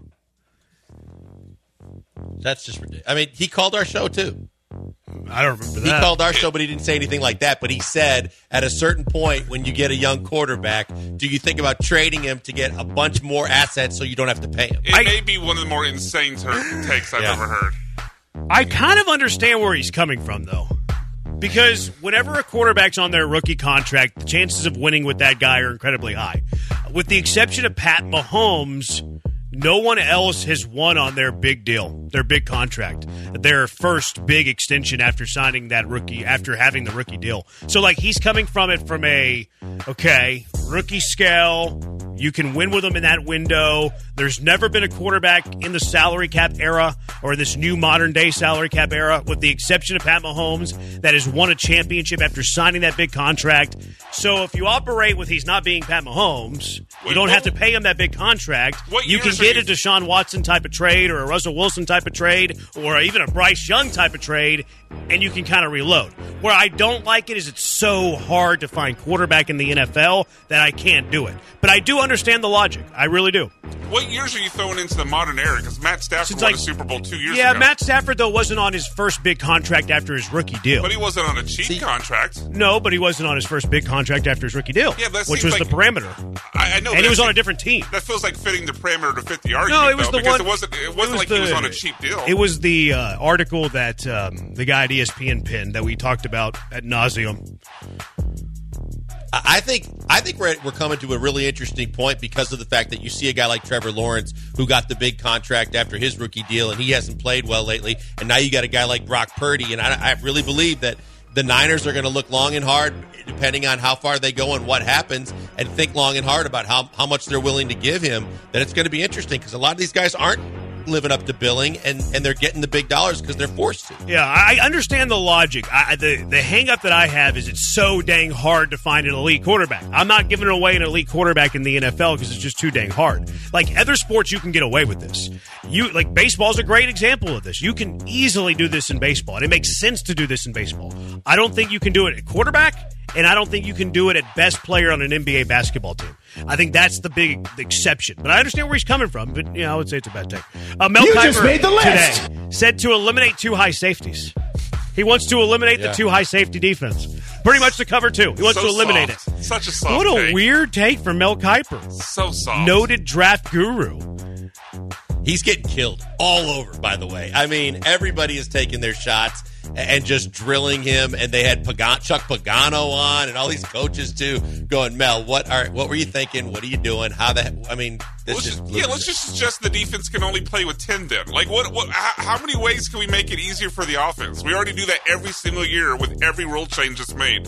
That's just ridiculous. I mean, he called our show, too. I don't remember that. He called our show, but he didn't say anything like that. But he said, at a certain point, when you get a young quarterback, do you think about trading him to get a bunch more assets so you don't have to pay him? It I, may be one of the more insane takes I've yeah. ever heard. I kind of understand where he's coming from, though. Because whenever a quarterback's on their rookie contract, the chances of winning with that guy are incredibly high. With the exception of Pat Mahomes, no one else has won on their big deal, their big contract, their first big extension after signing that rookie, after having the rookie deal. So, like, he's coming from it from a, okay, rookie scale, you can win with him in that window. There's never been a quarterback in the salary cap era or this new modern-day salary cap era, with the exception of Pat Mahomes, that has won a championship after signing that big contract. So if you operate with he's not being Pat Mahomes, you don't have to pay him that big contract. You can get a Deshaun Watson type of trade or a Russell Wilson type of trade or even a Bryce Young type of trade, and you can kind of reload. Where I don't like it is it's so hard to find quarterback in the N F L that I can't do it. But I do understand the logic. I really do. What years are you throwing into the modern era? Because Matt Stafford Since won like- a Super Bowl two years Yeah, ago. Matt Stafford, though, wasn't on his first big contract after his rookie deal. But he wasn't on a cheap contract. No, but he wasn't on his first big contract after his rookie deal, Yeah, that which seems was like- the parameter. I, I know, And he was on a that- different team. That feels like fitting the parameter to fit the argument. No, it was though, the because one. It wasn't. It wasn't was like the, he was on a cheap deal. It was the uh, article that um, the guy at E S P N pinned that we talked about ad nauseum. I think I think we're we're coming to a really interesting point because of the fact that you see a guy like Trevor Lawrence who got the big contract after his rookie deal and he hasn't played well lately, and now you got a guy like Brock Purdy, and I, I really believe that the Niners are going to look long and hard, depending on how far they go and what happens, and think long and hard about how how much they're willing to give him. That it's going to be interesting because a lot of these guys aren't living up to billing, and, and they're getting the big dollars because they're forced to. Yeah, I understand the logic. I, the the hang up that I have is it's so dang hard to find an elite quarterback. I'm not giving away an elite quarterback in the N F L because it's just too dang hard. Like other sports, you can get away with this. You like baseball's a great example of this. You can easily do this in baseball, and it makes sense to do this in baseball. I don't think you can do it at quarterback, and I don't think you can do it at best player on an N B A basketball team. I think that's the big exception. But I understand where he's coming from. But, you know, I would say it's a bad take. Uh, Mel You Kiper just made the list. today said to eliminate two high safeties. He wants to eliminate Yeah. the two high safety defense. Pretty much to cover two. He wants So to eliminate soft. it. Such a soft What a take. weird take from Mel Kiper. So soft. Noted draft guru. He's getting killed all over, by the way. I mean, everybody is taking their shots and just drilling him. And they had Pagan- Chuck Pagano on, and all these coaches too, going, Mel, what are what were you thinking? What are you doing? How the? I mean, this Let's just just, yeah, let's just suggest the defense can only play with ten. Then, like, what? What? How, how many ways can we make it easier for the offense? We already do that every single year with every rule change that's made.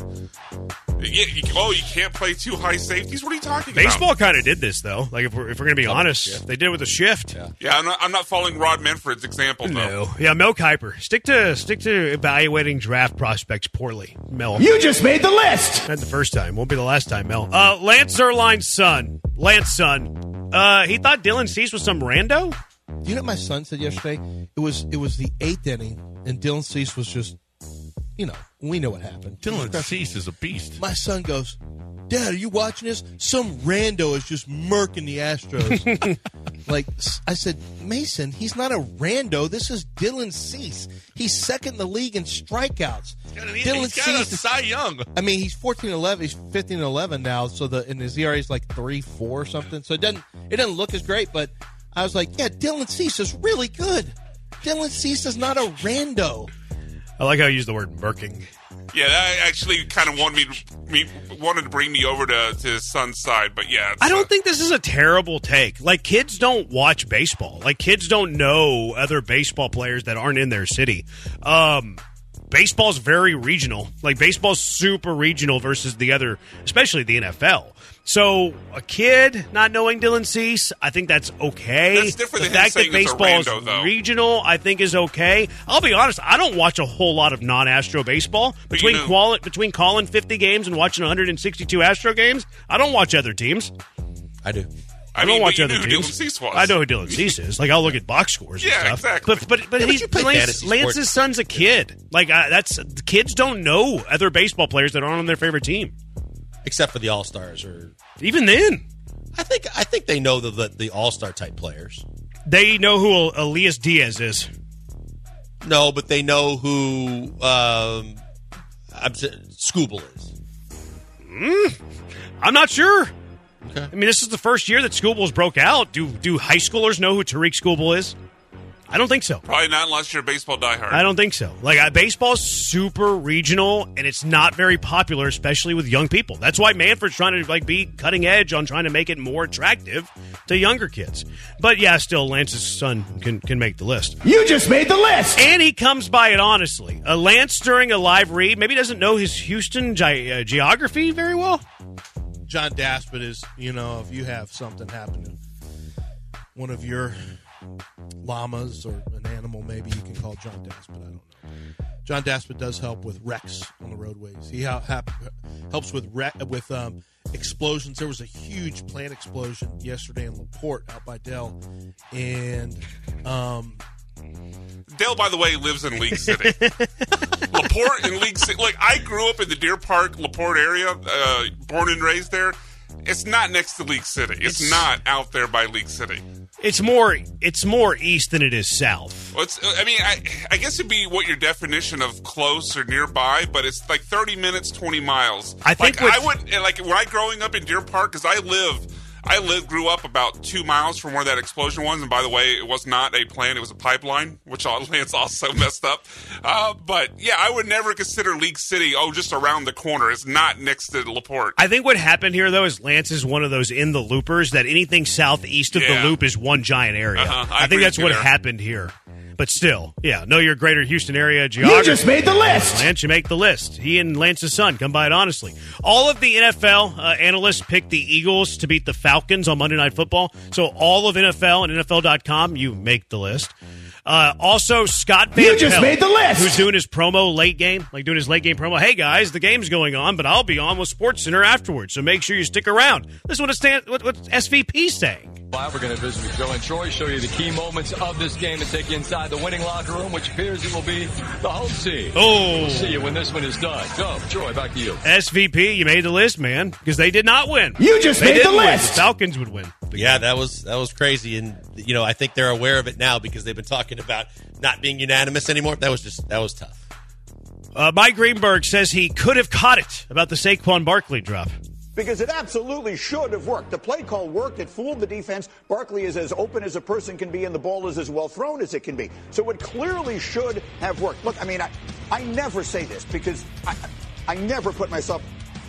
Yeah, you, oh, you can't play two high safeties. What are you talking Baseball about? kind of did this, though. Like, if we're, if we're going to be honest, they did it with a shift. Yeah. Yeah, I'm not, I'm not following Rod Manfred's example, though. No. Yeah, Mel Kiper. Stick to stick to evaluating draft prospects poorly, Mel. You just made the list. Not the first time. Won't be the last time, Mel. Uh, Lance Zierlein's son. Lance son. Uh, he thought Dylan Cease was some rando? You know what my son said yesterday? It was it was the eighth inning, and Dylan Cease was just, you know, we know what happened. Dylan Cease is a beast. My son goes, Dad, are you watching this? Some rando is just murking the Astros. Like, I said, Mason, he's not a rando. This is Dylan Cease. He's second in the league in strikeouts. He's got, an, he's got a is- Cy Young. I mean, he's fourteen eleven. He's fifteen eleven now, so the and his E R A is like three four or something. So it doesn't it doesn't look as great, but I was like, yeah, Dylan Cease is really good. Dylan Cease is not a rando. I like how you use the word murking. Yeah, that actually kind of wanted me, me wanted to bring me over to, to his son's side, but yeah. It's, I don't uh, think this is a terrible take. Like, kids don't watch baseball. Like, kids don't know other baseball players that aren't in their city. Um, baseball's very regional. Like, baseball's super regional versus the other, especially the N F L. So, a kid not knowing Dylan Cease, I think that's okay. That's different the than him fact that saying it's a baseball is rando, though. regional, I think, is okay. I'll be honest, I don't watch a whole lot of non-Astro baseball. But Between you know- quali- between calling fifty games and watching one hundred sixty-two Astro games, I don't watch other teams. I do. I, I don't mean, watch but you other knew who teams. Dylan Cease was. I know who Dylan Cease is. Like, I'll look at box scores and Yeah, stuff. exactly. But but but, Yeah, but he's you play Lance, fantasy Lance's sports. son's a kid. Like, uh, that's the kids don't know other baseball players that aren't on their favorite team. Except for the All Stars, or Even then, I think I think they know the the, the All Star type players. they know who Elias Diaz is. No, but they know who um, I'm, s- Scooble is. Mm, I'm not sure. Okay. I mean, this is the first year that Scoobles broke out. Do do high schoolers know who Tariq Scooble is? I don't think so. Probably not unless you're a baseball diehard. I don't think so. Like, uh, baseball's super regional, and it's not very popular, especially with young people. That's why Manfred's trying to like be cutting edge on trying to make it more attractive to younger kids. But yeah, still, Lance's son can can make the list. You just made the list. And he comes by it honestly. Uh, Lance, during a live read, maybe doesn't know his Houston ge- uh, geography very well. John Daspit is, you know, if you have something happen to one of your llamas or an animal, maybe you can call John Daspit. I don't know. John Daspit does help with wrecks on the roadways. He ha- ha- helps with wreck- with um, explosions. There was a huge plant explosion yesterday in LaPorte out by Dell, and um, Dale, by the way, lives in League City. LaPorte and League City. Like, I grew up in the Deer Park, LaPorte area, uh, born and raised there. it's not next to League City. It's, It's- not out there by League City. It's more it's more east than it is south. Well, it's, I mean, I, I guess it'd be what your definition of close or nearby, but it's like thirty minutes, twenty miles. I think like, with- I would like when I growing up in Deer Park, because I live. I live, grew up about two miles from where that explosion was, and by the way, it was not a plant; it was a pipeline, which Lance also messed up. Uh, but yeah, I would never consider League City. Oh, just around the corner. It's not next to LaPorte. I think what happened here, though, is Lance is one of those in the loopers that anything southeast of Yeah. the loop is one giant area. Uh-huh. I I, think agree that's with you what there. happened here. But still, yeah, know your greater Houston area geography. just made the list. Lance, you make the list. He and Lance's son come by it honestly. All of the N F L uh, analysts picked the Eagles to beat the Falcons on Monday Night Football. So all of N F L and N F L dot com, you make the list. Uh, also, Scott Van You just Pelt, made the list. who's doing his promo late game, like doing his late game promo. Hey, guys, the game's going on, but I'll be on with SportsCenter afterwards, so make sure you stick around. This is what, it stand, what, what S V P's saying. Live, we're going to visit with Joe and Troy, show you the key moments of this game and take you inside the winning locker room, which appears it will be the home team. Oh. We'll see you when this one is done. Go, Troy, back to you. S V P, you made the list, man, because they did not win. You just They made the didn't win. list. The Falcons would win. Yeah, that was that was crazy, and you know I think they're aware of it now because they've been talking about not being unanimous anymore. That was just that was tough. Uh, Mike Greenberg says he could have caught it about the Saquon Barkley drop. Because it absolutely should have worked. The play call worked. It fooled the defense. Barkley is as open as a person can be, and the ball is as well thrown as it can be. So it clearly should have worked. Look, I mean, I, I never say this because I, I never put myself.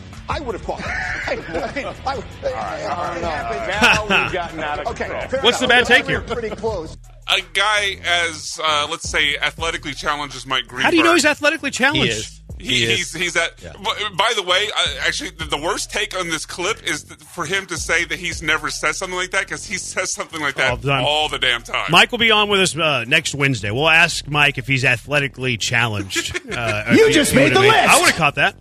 I would have caught it. I, I mean, I, All right, all right, now we've gotten out of okay, control. fair What's the enough. bad take We were here? Pretty close. A guy as uh, let's say athletically challenged as Mike Greenberg. How do you know he's athletically challenged? He is. He, He is. he's he's at. Yeah. By, by the way, uh, actually, the, the worst take on this clip is th- for him to say that he's never said something like that because he says something like that All the time. all the damn time. Mike will be on with us uh, next Wednesday. We'll ask Mike if he's athletically challenged. Uh, You if he- just if he made the would've list. I would have caught that.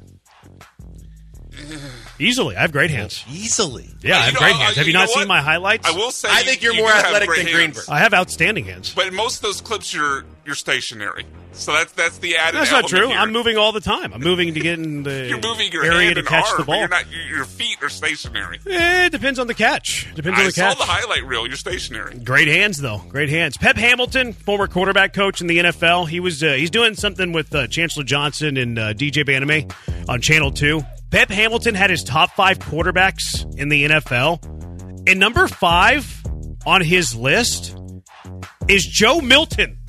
Easily. I have great hands. Easily. Yeah, I Uh, have you great know, hands. uh, Have you you not know seen what? my highlights? I will say, I you- think you're you more do have athletic great than hands. Greenberg. I have outstanding hands. But in most of those clips, you're you're stationary. So that's that's the added. That's not element true. here. I'm moving all the time. I'm moving to get in the You're moving your area hand to and catch arm, the but ball. You're not. Your your feet are stationary. Eh, it depends on the catch. Depends I on the saw catch. the highlight reel. You're stationary. Great hands, though. Great hands. Pep Hamilton, former quarterback coach in the N F L. He was uh, he's doing something with uh, Chancellor Johnson and uh, D J Baname on Channel Two. Pep Hamilton had his top five quarterbacks in the N F L, and number five on his list is Joe Milton.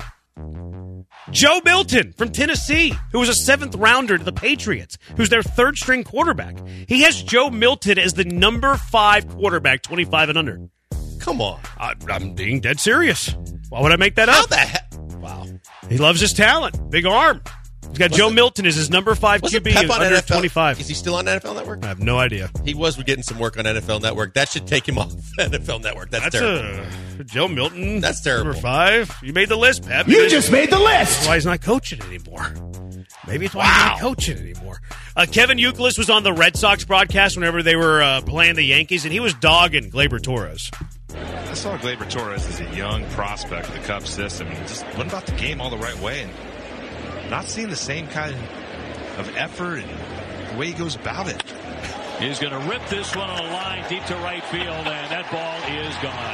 Joe Milton from Tennessee, who was a seventh rounder to the Patriots, who's their third string quarterback. He has Joe Milton as the number five quarterback, twenty-five and under. Come on. I, I'm being dead serious. Why would I make that How up? the heck? Wow. He loves his talent. Big arm. He's got Joe Milton as his number five Wasn't Q B, Pep on under N F L? twenty-five. Is he still on N F L Network? I have no idea. He was getting some work on N F L Network. That should take him off N F L Network. That's, That's terrible. a Joe Milton. That's terrible. Number five. You made the list, Pep. You Maybe just made the That's list. why he's not coaching anymore. Maybe it's why he's not coaching anymore. Uh, Kevin Youkilis was on the Red Sox broadcast whenever they were uh, playing the Yankees, and he was dogging Gleyber Torres. I saw Gleyber Torres as a young prospect of the Cubs system. He just went about the game all the right way and not seeing the same kind of effort and the way he goes about it. He's going to rip this one on a line deep to right field, and that ball is gone.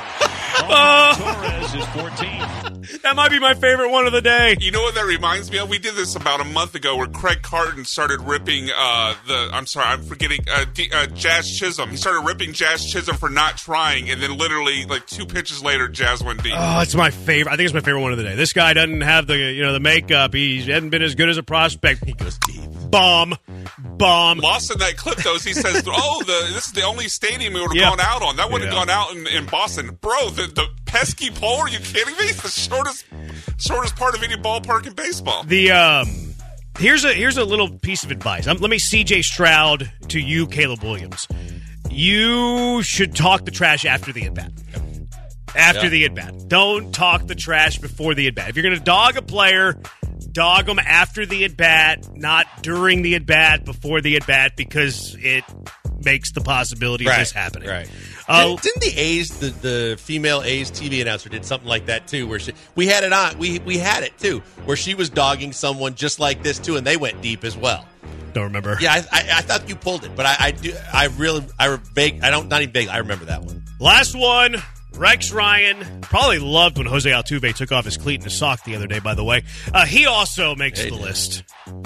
Torres is fourteenth. That might be my favorite one of the day. You know what that reminds me of? We did this about a month ago where Craig Carton started ripping uh, the, I'm sorry, I'm forgetting, uh, D, uh, Jazz Chisholm. He started ripping Jazz Chisholm for not trying, and then literally like two pitches later, Jazz went deep. Oh, it's my favorite. I think it's my favorite one of the day. This guy doesn't have the you know the makeup. He hasn't been as good as a prospect. He goes deep. Bomb. Bomb. Lost in that clip, though, is he says, oh, the, this is the only stadium we would have Yeah. gone out on. That would have Yeah. gone out in, in Boston. Bro, the, the pesky pole, are you kidding me? It's the shortest shortest part of any ballpark in baseball. The um, here's a here's a little piece of advice. Um, let me C J Stroud to you, Caleb Williams. You should talk the trash after the at bat. After Yeah. the at bat, don't talk the trash before the at bat. If you're going to dog a player, dog them after the at bat, not during the at bat, before the at bat, because it makes the possibility of Right, this happening. right. Uh, Didn't, didn't the A's, the, the female A's T V announcer, did something like that too? Where she, we had it on, we we had it too, where she was dogging someone just like this too, and they went deep as well. Don't remember. Yeah, I, I, I thought you pulled it, but I, I do. I really, I vague. I don't, not even vague. I remember that one. Last one. Rex Ryan probably loved when Jose Altuve took off his cleat and his sock the other day, by the way. Uh, he also makes hey, the man. list.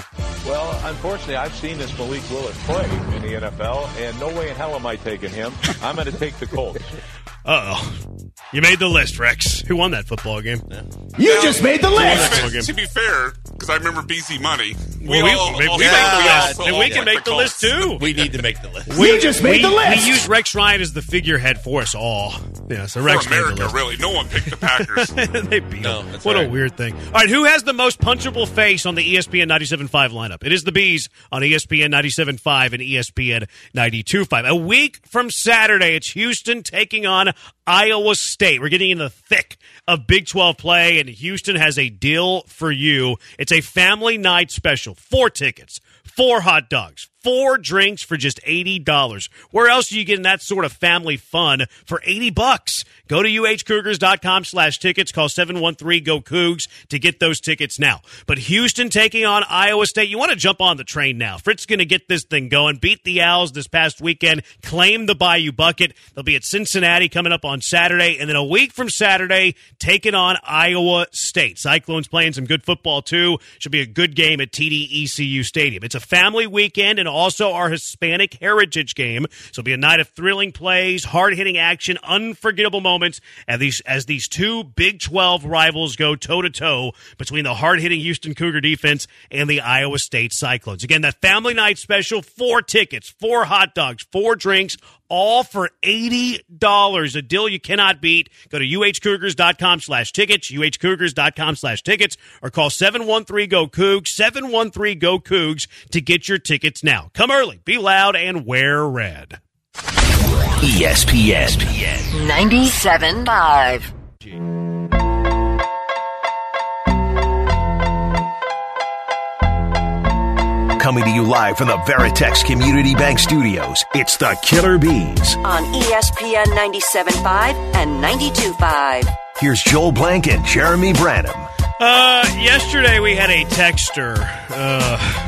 Well, unfortunately, I've seen this Malik Willis play in the N F L, and no way in hell am I taking him. I'm going to take the Colts. Uh-oh. You made the list, Rex. Who won that football game? Yeah. You now, just made the list! To, to be fair, because I remember B C Money. We, well, all, we, all, we, yeah, we, all, we, we can make the, the list, too. We need to make the list. We, you just made we, the list! We used Rex Ryan as the figurehead for us all. Yeah, so Rex for America, made the list. Really. No one picked the Packers. They beat no, them. What right. a weird thing. All right, who has the most punchable face on the E S P N ninety-seven point five lineup? It is the Bees on E S P N ninety-seven point five and E S P N ninety-two point five. A week from Saturday, it's Houston taking on Iowa State. We're getting in the thick of Big twelve play, and Houston has a deal for you. It's a family night special. Four tickets, four hot dogs, four drinks for just eighty dollars. Where else are you getting that sort of family fun for eighty bucks? Go to U H Cougars dot com slash tickets. Call seven one three, G O, Cougs to get those tickets now. But Houston taking on Iowa State. You want to jump on the train now. Fritz going to get this thing going. Beat the Owls this past weekend. Claim the Bayou Bucket. They'll be at Cincinnati coming up on Saturday. And then a week from Saturday, taking on Iowa State. Cyclones playing some good football, too. Should be a good game at T D E C U Stadium. It's a family weekend and also our Hispanic Heritage game. So it'll be a night of thrilling plays, hard-hitting action, unforgettable moments as these, as these two Big twelve rivals go toe-to-toe between the hard-hitting Houston Cougar defense and the Iowa State Cyclones. Again, that family night special, four tickets, four hot dogs, four drinks, all for eighty dollars. A deal you cannot beat. Go to U H Cougars dot com slash tickets, U H Cougars dot com slash tickets, or call seven one three, G O, Cougs, seven one three, G O, Cougs to get your tickets now. Come early, be loud, and wear red. E S P N ninety-seven point five. Coming to you live from the Veritex Community Bank Studios, it's the Killer Bees. On E S P N ninety-seven point five and ninety-two point five. Here's Joel Blank and Jeremy Branham. Uh, yesterday we had a texter, uh...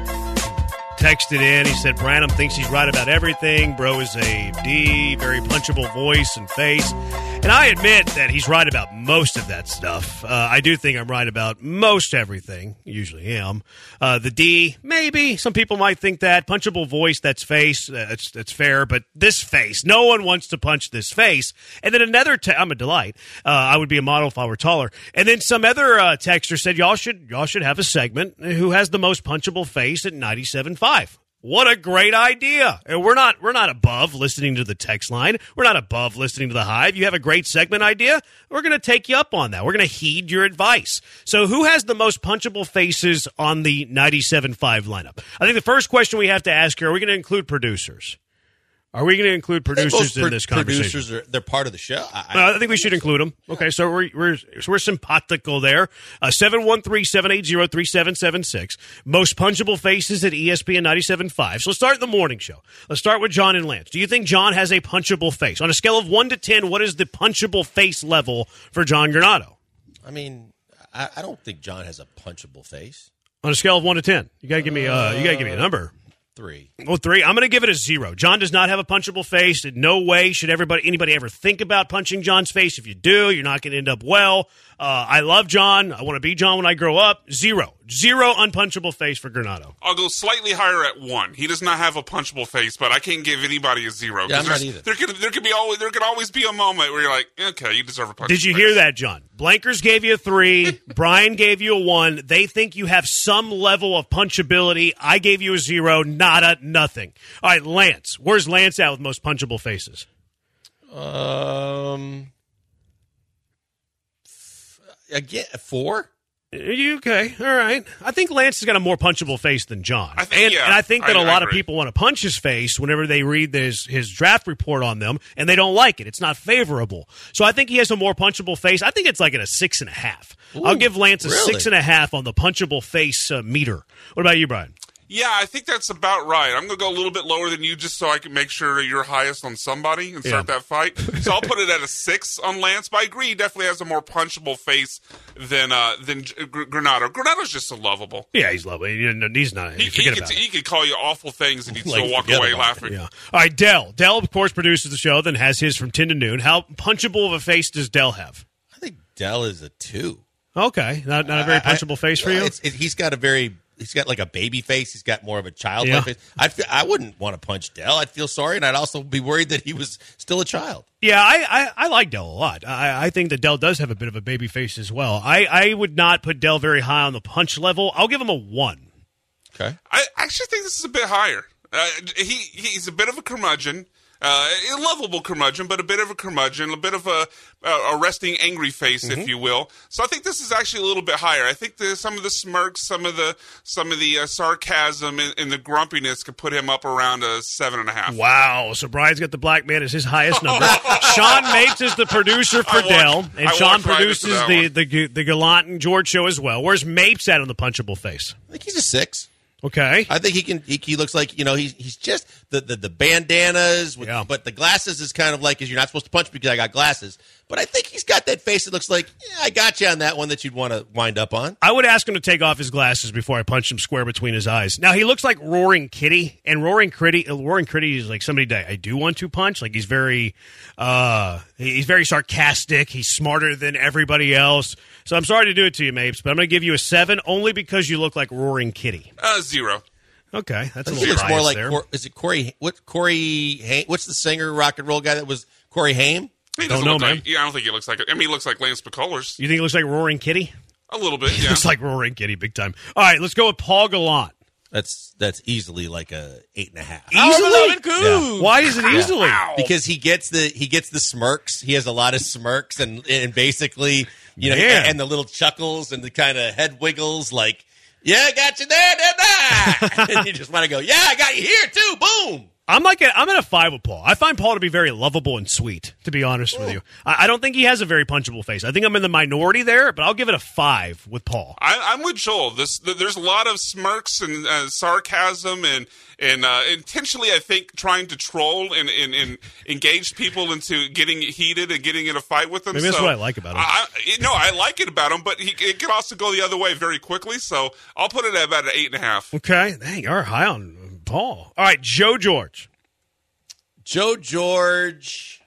texted in. He said Branham thinks he's right about everything. Bro is a D, very punchable voice and face. And I admit that he's right about most of that stuff. Uh, I do think I'm right about most everything. Usually am. Uh, the D, maybe. Some people might think that. Punchable voice, that's face. That's, that's fair. But this face, no one wants to punch this face. And then another, te- I'm a delight. Uh, I would be a model if I were taller. And then some other uh, texter said, y'all should, y'all should have a segment. Who has the most punchable face at ninety-seven point five? What a great idea. And we're not we're not above listening to the text line. We're not above listening to the Hive. You have a great segment idea? We're going to take you up on that. We're going to heed your advice. So who has the most punchable faces on the ninety-seven point five lineup? I think the first question we have to ask here, are we going to include producers? Are we going to include producers in pro- this conversation? Producers are they're part of the show. I, I, I think we should include them. Okay, so we're we're so we're simpatico there. Uh, seven one three, seven eight zero, three seven seven six. Most punchable faces at E S P N ninety-seven point five. So let's start the morning show. Let's start with John and Lance. Do you think John has a punchable face? On a scale of one to ten, what is the punchable face level for John Granado? I mean, I, I don't think John has a punchable face. On a scale of one to ten, you gotta give me uh, you gotta give me a number. Three. Well, three. I'm going to give it a zero. John does not have a punchable face. In no way should everybody, anybody ever think about punching John's face. If you do, you're not going to end up well. Uh, I love John. I want to be John when I grow up. Zero. Zero unpunchable face for Granado. I'll go slightly higher at one. He does not have a punchable face, but I can't give anybody a zero. Yeah, I'm not either. There could there could be always there could always be a moment where you're like, okay, you deserve a punchable face. Did you hear that, John? Blankers gave you a three. Brian gave you a one. They think you have some level of punchability. I gave you a zero. Nada, nothing. All right, Lance. Where's Lance at with most punchable faces? Um, again, four. You okay? All right. I think Lance has got a more punchable face than John, I think, and, yeah, and I think that I, a lot I of people want to punch his face whenever they read his his draft report on them, and they don't like it. It's not favorable. So I think he has a more punchable face. I think it's like at a six and a half. Ooh, I'll give Lance a really? six and a half on the punchable face uh, meter. What about you, Brian? Yeah, I think that's about right. I'm going to go a little bit lower than you just so I can make sure you're highest on somebody and start Yeah. that fight. So I'll put it at a six on Lance, but I agree he definitely has a more punchable face than uh, than G- Gr- Granado. Granado's just so lovable. Yeah, he's lovely. He's not. He, he, forget could, about it. he could call you awful things and he'd Like, still walk forget away about laughing. Yeah. All right, Dell. Dell, of course, produces the show, then has his from ten to noon. How punchable of a face does Dell have? I think Dell is a two. Okay, not not a very I- I- punchable face for you. It's, it, he's got a very, he's got like a baby face. He's got more of a childlike Yeah. face. I feel, I wouldn't want to punch Dell. I'd feel sorry, and I'd also be worried that he was still a child. Yeah, I, I, I like Dell a lot. I, I think that Dell does have a bit of a baby face as well. I, I would not put Dell very high on the punch level. I'll give him a one. Okay. I actually think this is a bit higher. Uh, he He's a bit of a curmudgeon. Uh, a lovable curmudgeon, but a bit of a curmudgeon, a bit of a, a resting angry face, Mm-hmm. if you will. So I think this is actually a little bit higher. I think the, some of the smirks, some of the some of the uh, sarcasm, and, and the grumpiness could put him up around a seven and a half. Wow. So Brian's got the black man as his highest number. Sean Mapes is the producer for I walked- Dell, and I Sean walked right into produces that the, one. the the Gallant and George show as well. Where's Mapes at on the punchable face? I think he's a six. Okay. I think he can. He, he looks like, you know, he's he's just the the, the bandanas, with, Yeah. but the glasses is kind of like, is you're not supposed to punch because I got glasses. But I think he's got that face that looks like, yeah, I got you on that one that you'd want to wind up on. I would ask him to take off his glasses before I punch him square between his eyes. Now, he looks like Roaring Kitty, and Roaring Kitty, Roaring Kitty is like somebody that I do want to punch. Like, he's very, uh, he's very sarcastic. He's smarter than everybody else. So I'm sorry to do it to you, Mapes, but I'm going to give you a seven only because you look like Roaring Kitty. Uh, zero. Okay, that's a He little looks more biased like, there. Cor- is it Corey? What Corey? Haim, what's the singer rock and roll guy that was Corey Haim? He Don't doesn't know, look man. like, yeah, I don't think he looks like it. I mean, he looks like Lance McCullers. You think he looks like Roaring Kitty? A little bit, He yeah. looks like Roaring Kitty big time. All right, let's go with Paul Gallant. That's that's easily like a eight and a half. Easily? Yeah. Why is it easily? Because he gets the he gets the smirks. He has a lot of smirks and and basically, you know, Man. and the little chuckles and the kind of head wiggles like, yeah, I got you there, didn't I? And you just want to go, yeah, I got you here too. Boom. I'm like a, I'm at a five with Paul. I find Paul to be very lovable and sweet, to be honest with you. I, I don't think he has a very punchable face. I think I'm in the minority there, but I'll give it a five with Paul. I, I'm with Joel. This, th- there's a lot of smirks and uh, sarcasm and and uh, intentionally, I think, trying to troll and, and, and engage people into getting heated and getting in a fight with them. Maybe that's So what I like about him. I, I, no, I like it about him, but he it can also go the other way very quickly. So I'll put it at about an eight and a half. Okay, dang, you're high on Paul. All right, Joe George. Joe George,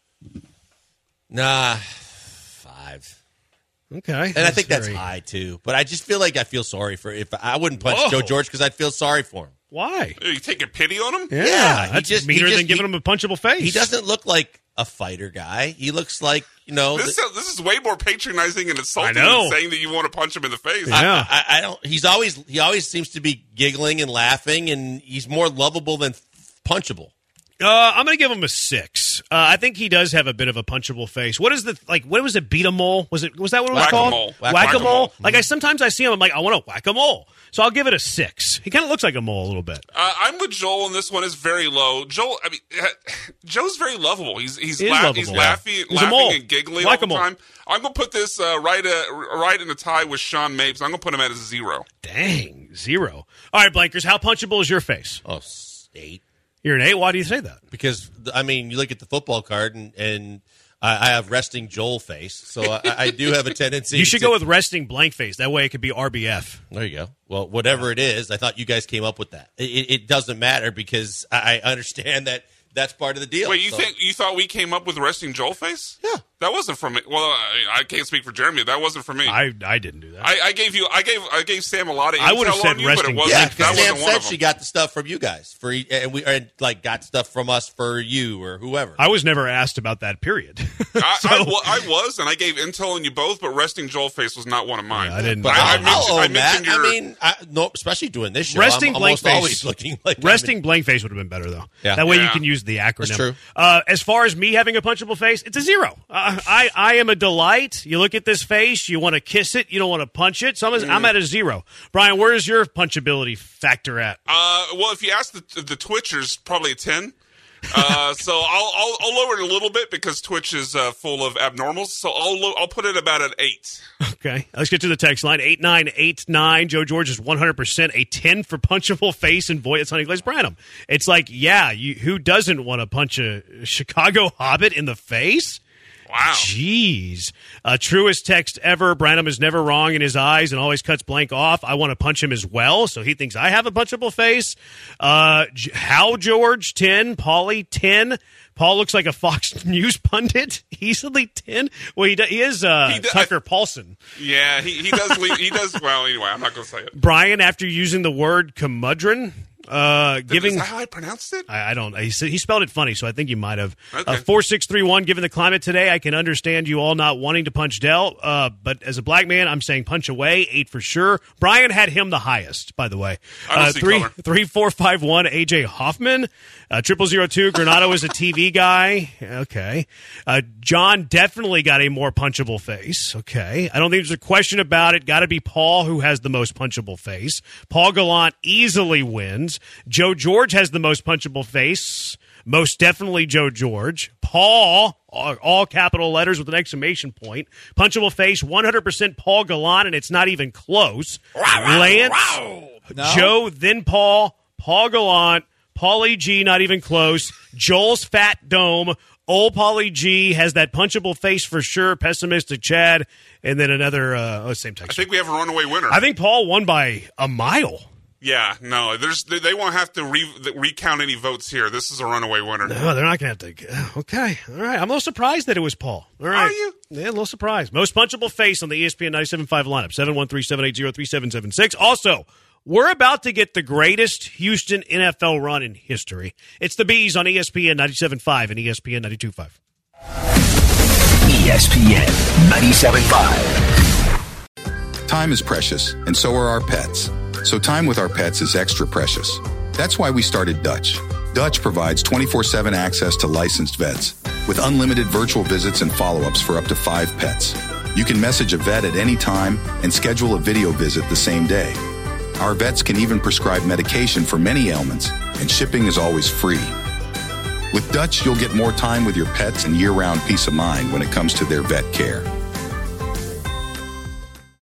nah, five. Okay, And I think that's very- high too. But I just feel like I feel sorry for if I wouldn't punch Whoa. Joe George because I'd feel sorry for him. Why? Are you taking pity on him? Yeah, Yeah, he that's just- he meaner just- than giving he- him a punchable face. He doesn't look like a fighter guy. He looks like, you know, This, the- is, this is way more patronizing and insulting I know. than saying that you want to punch him in the face. Yeah. I, I, I don't. He's always he always seems to be giggling and laughing, and he's more lovable than punchable. Uh, I'm going to give him a six. Uh, I think he does have a bit of a punchable face. What is the like? What was it? Beat a mole? Was it? Was that what it was Whack-a-mole. called? Whack- Whack a mole. whack-a-mole. Like I sometimes I see him. I'm like, I want to whack a mole. So I'll give it a six. He kind of looks like a mole a little bit. Uh, I'm with Joel, and this one is very low. Joel, I mean, uh, Joe's very lovable. He's he's He is laugh, lovable. he's laughing, He's a laughing mole. and giggling Like all a the mole. time. I'm gonna put this uh, right uh, right in the tie with Sean Mapes. I'm gonna put him at a zero. Dang, zero. All right, Blankers, how punchable is your face? Oh, s- eight. You're an eight. Why do you say that? Because I mean, you look at the football card, and, and I, I have resting Joel face, so I, I do have a tendency. You should to, go with resting blank face. That way it could be R B F. There you go. Well, whatever it is, I thought you guys came up with that. It, it, it doesn't matter because I I understand that that's part of the deal. Wait, you So- think you thought we came up with resting Joel face? Yeah. That wasn't from me. Well, I, I can't speak for Jeremy. That wasn't for me. I, I I didn't do that. I, gave you. I gave. I gave Sam a lot of. I would've intel said on you, but it resting- wasn't. Yeah, that because Sam wasn't one said of them. she got the stuff from you guys for, and we and like got stuff from us for you or whoever. I was never asked about that. Period. I, So- I, wa- I was, and I gave intel on you both, but resting Joel face was not one of mine. Yeah, I didn't- But I, I I'll, mentioned, I'll I own mentioned that. your. I mean, I, no, especially doing this show, Resting I'm blank almost face. always looking like I'm Resting in- blank face would have been better though. Yeah. That way you Yeah. can use the acronym. That's true. Uh, as far as me having a punchable face, it's a zero. Uh, I I am a delight. You look at this face, you want to kiss it, you don't want to punch it. So I'm, I'm at a zero. Brian, where's your punchability factor at? Uh, well, if you ask the the Twitchers, probably a ten. Uh, so I'll, I'll I'll lower it a little bit because Twitch is uh, full of abnormals. So I'll lo- I'll put it about at eight. Okay, let's get to the text line eight nine eight nine. Joe George is one hundred percent a ten for punchable face and void. It's Honey Glazed Branham. It's like, yeah, you, who doesn't want to punch a Chicago Hobbit in the face? Wow. Jeez. Uh, truest text ever. Branham is never wrong in his eyes and always cuts blank off. I want to punch him as well, so he thinks I have a punchable face. Uh, J- How George, ten. Paulie, ten. Paul looks like a Fox News pundit. Easily ten. Well, he, do, he is uh, He do- Tucker Paulson. Yeah, he, he does. Leave, he does. Well, anyway, I'm not going to say it. Brian, after using the word curmudgeon, uh, giving. Is that how I pronounced it? I, I don't. He, said, he spelled it funny, so I think you might have. Okay. Uh, four six three one. Given the climate today, I can understand you all not wanting to punch Dell. Uh, but as a black man, I'm saying punch away. Eight for sure. Brian had him the highest, by the way. I don't uh, see three color. three four five one. A J Hoffman. Uh, triple zero two. Granado is a T V guy. Okay. Uh, John definitely got a more punchable face. Okay. I don't think there's a question about it. Got to be Paul who has the most punchable face. Paul Gallant easily wins. Joe George has the most punchable face. Most definitely Joe George. Paul, all, all capital letters with an exclamation point. Punchable face, one hundred percent Paul Gallant, and it's not even close. Lance, No. Joe, then Paul, Paul Gallant, Paulie G, not even close. Joel's Fat Dome. Old Paulie G has that punchable face for sure. Pessimistic Chad. And then another, uh, oh, same I text. think we have a runaway winner. I think Paul won by a mile. Yeah, no, there's they, they won't have to re, recount any votes here. This is a runaway winner. No, they're not going to have to. Okay. All right. I'm a little surprised that it was Paul. All right. Are you? Yeah, a little surprised. Most punchable face on the E S P N ninety-seven point five lineup, seven one three, seven eight zero, three seven seven six. Also, we're about to get the greatest Houston N F L run in history. It's the Bees on E S P N ninety-seven point five and E S P N ninety-two point five. E S P N ninety-seven point five. Time is precious, and so are our pets. So time with our pets is extra precious. That's why we started Dutch. Dutch provides twenty-four seven access to licensed vets with unlimited virtual visits and follow-ups for up to five pets. You can message a vet at any time and schedule a video visit the same day. Our vets can even prescribe medication for many ailments, and shipping is always free. With Dutch, you'll get more time with your pets and year-round peace of mind when it comes to their vet care.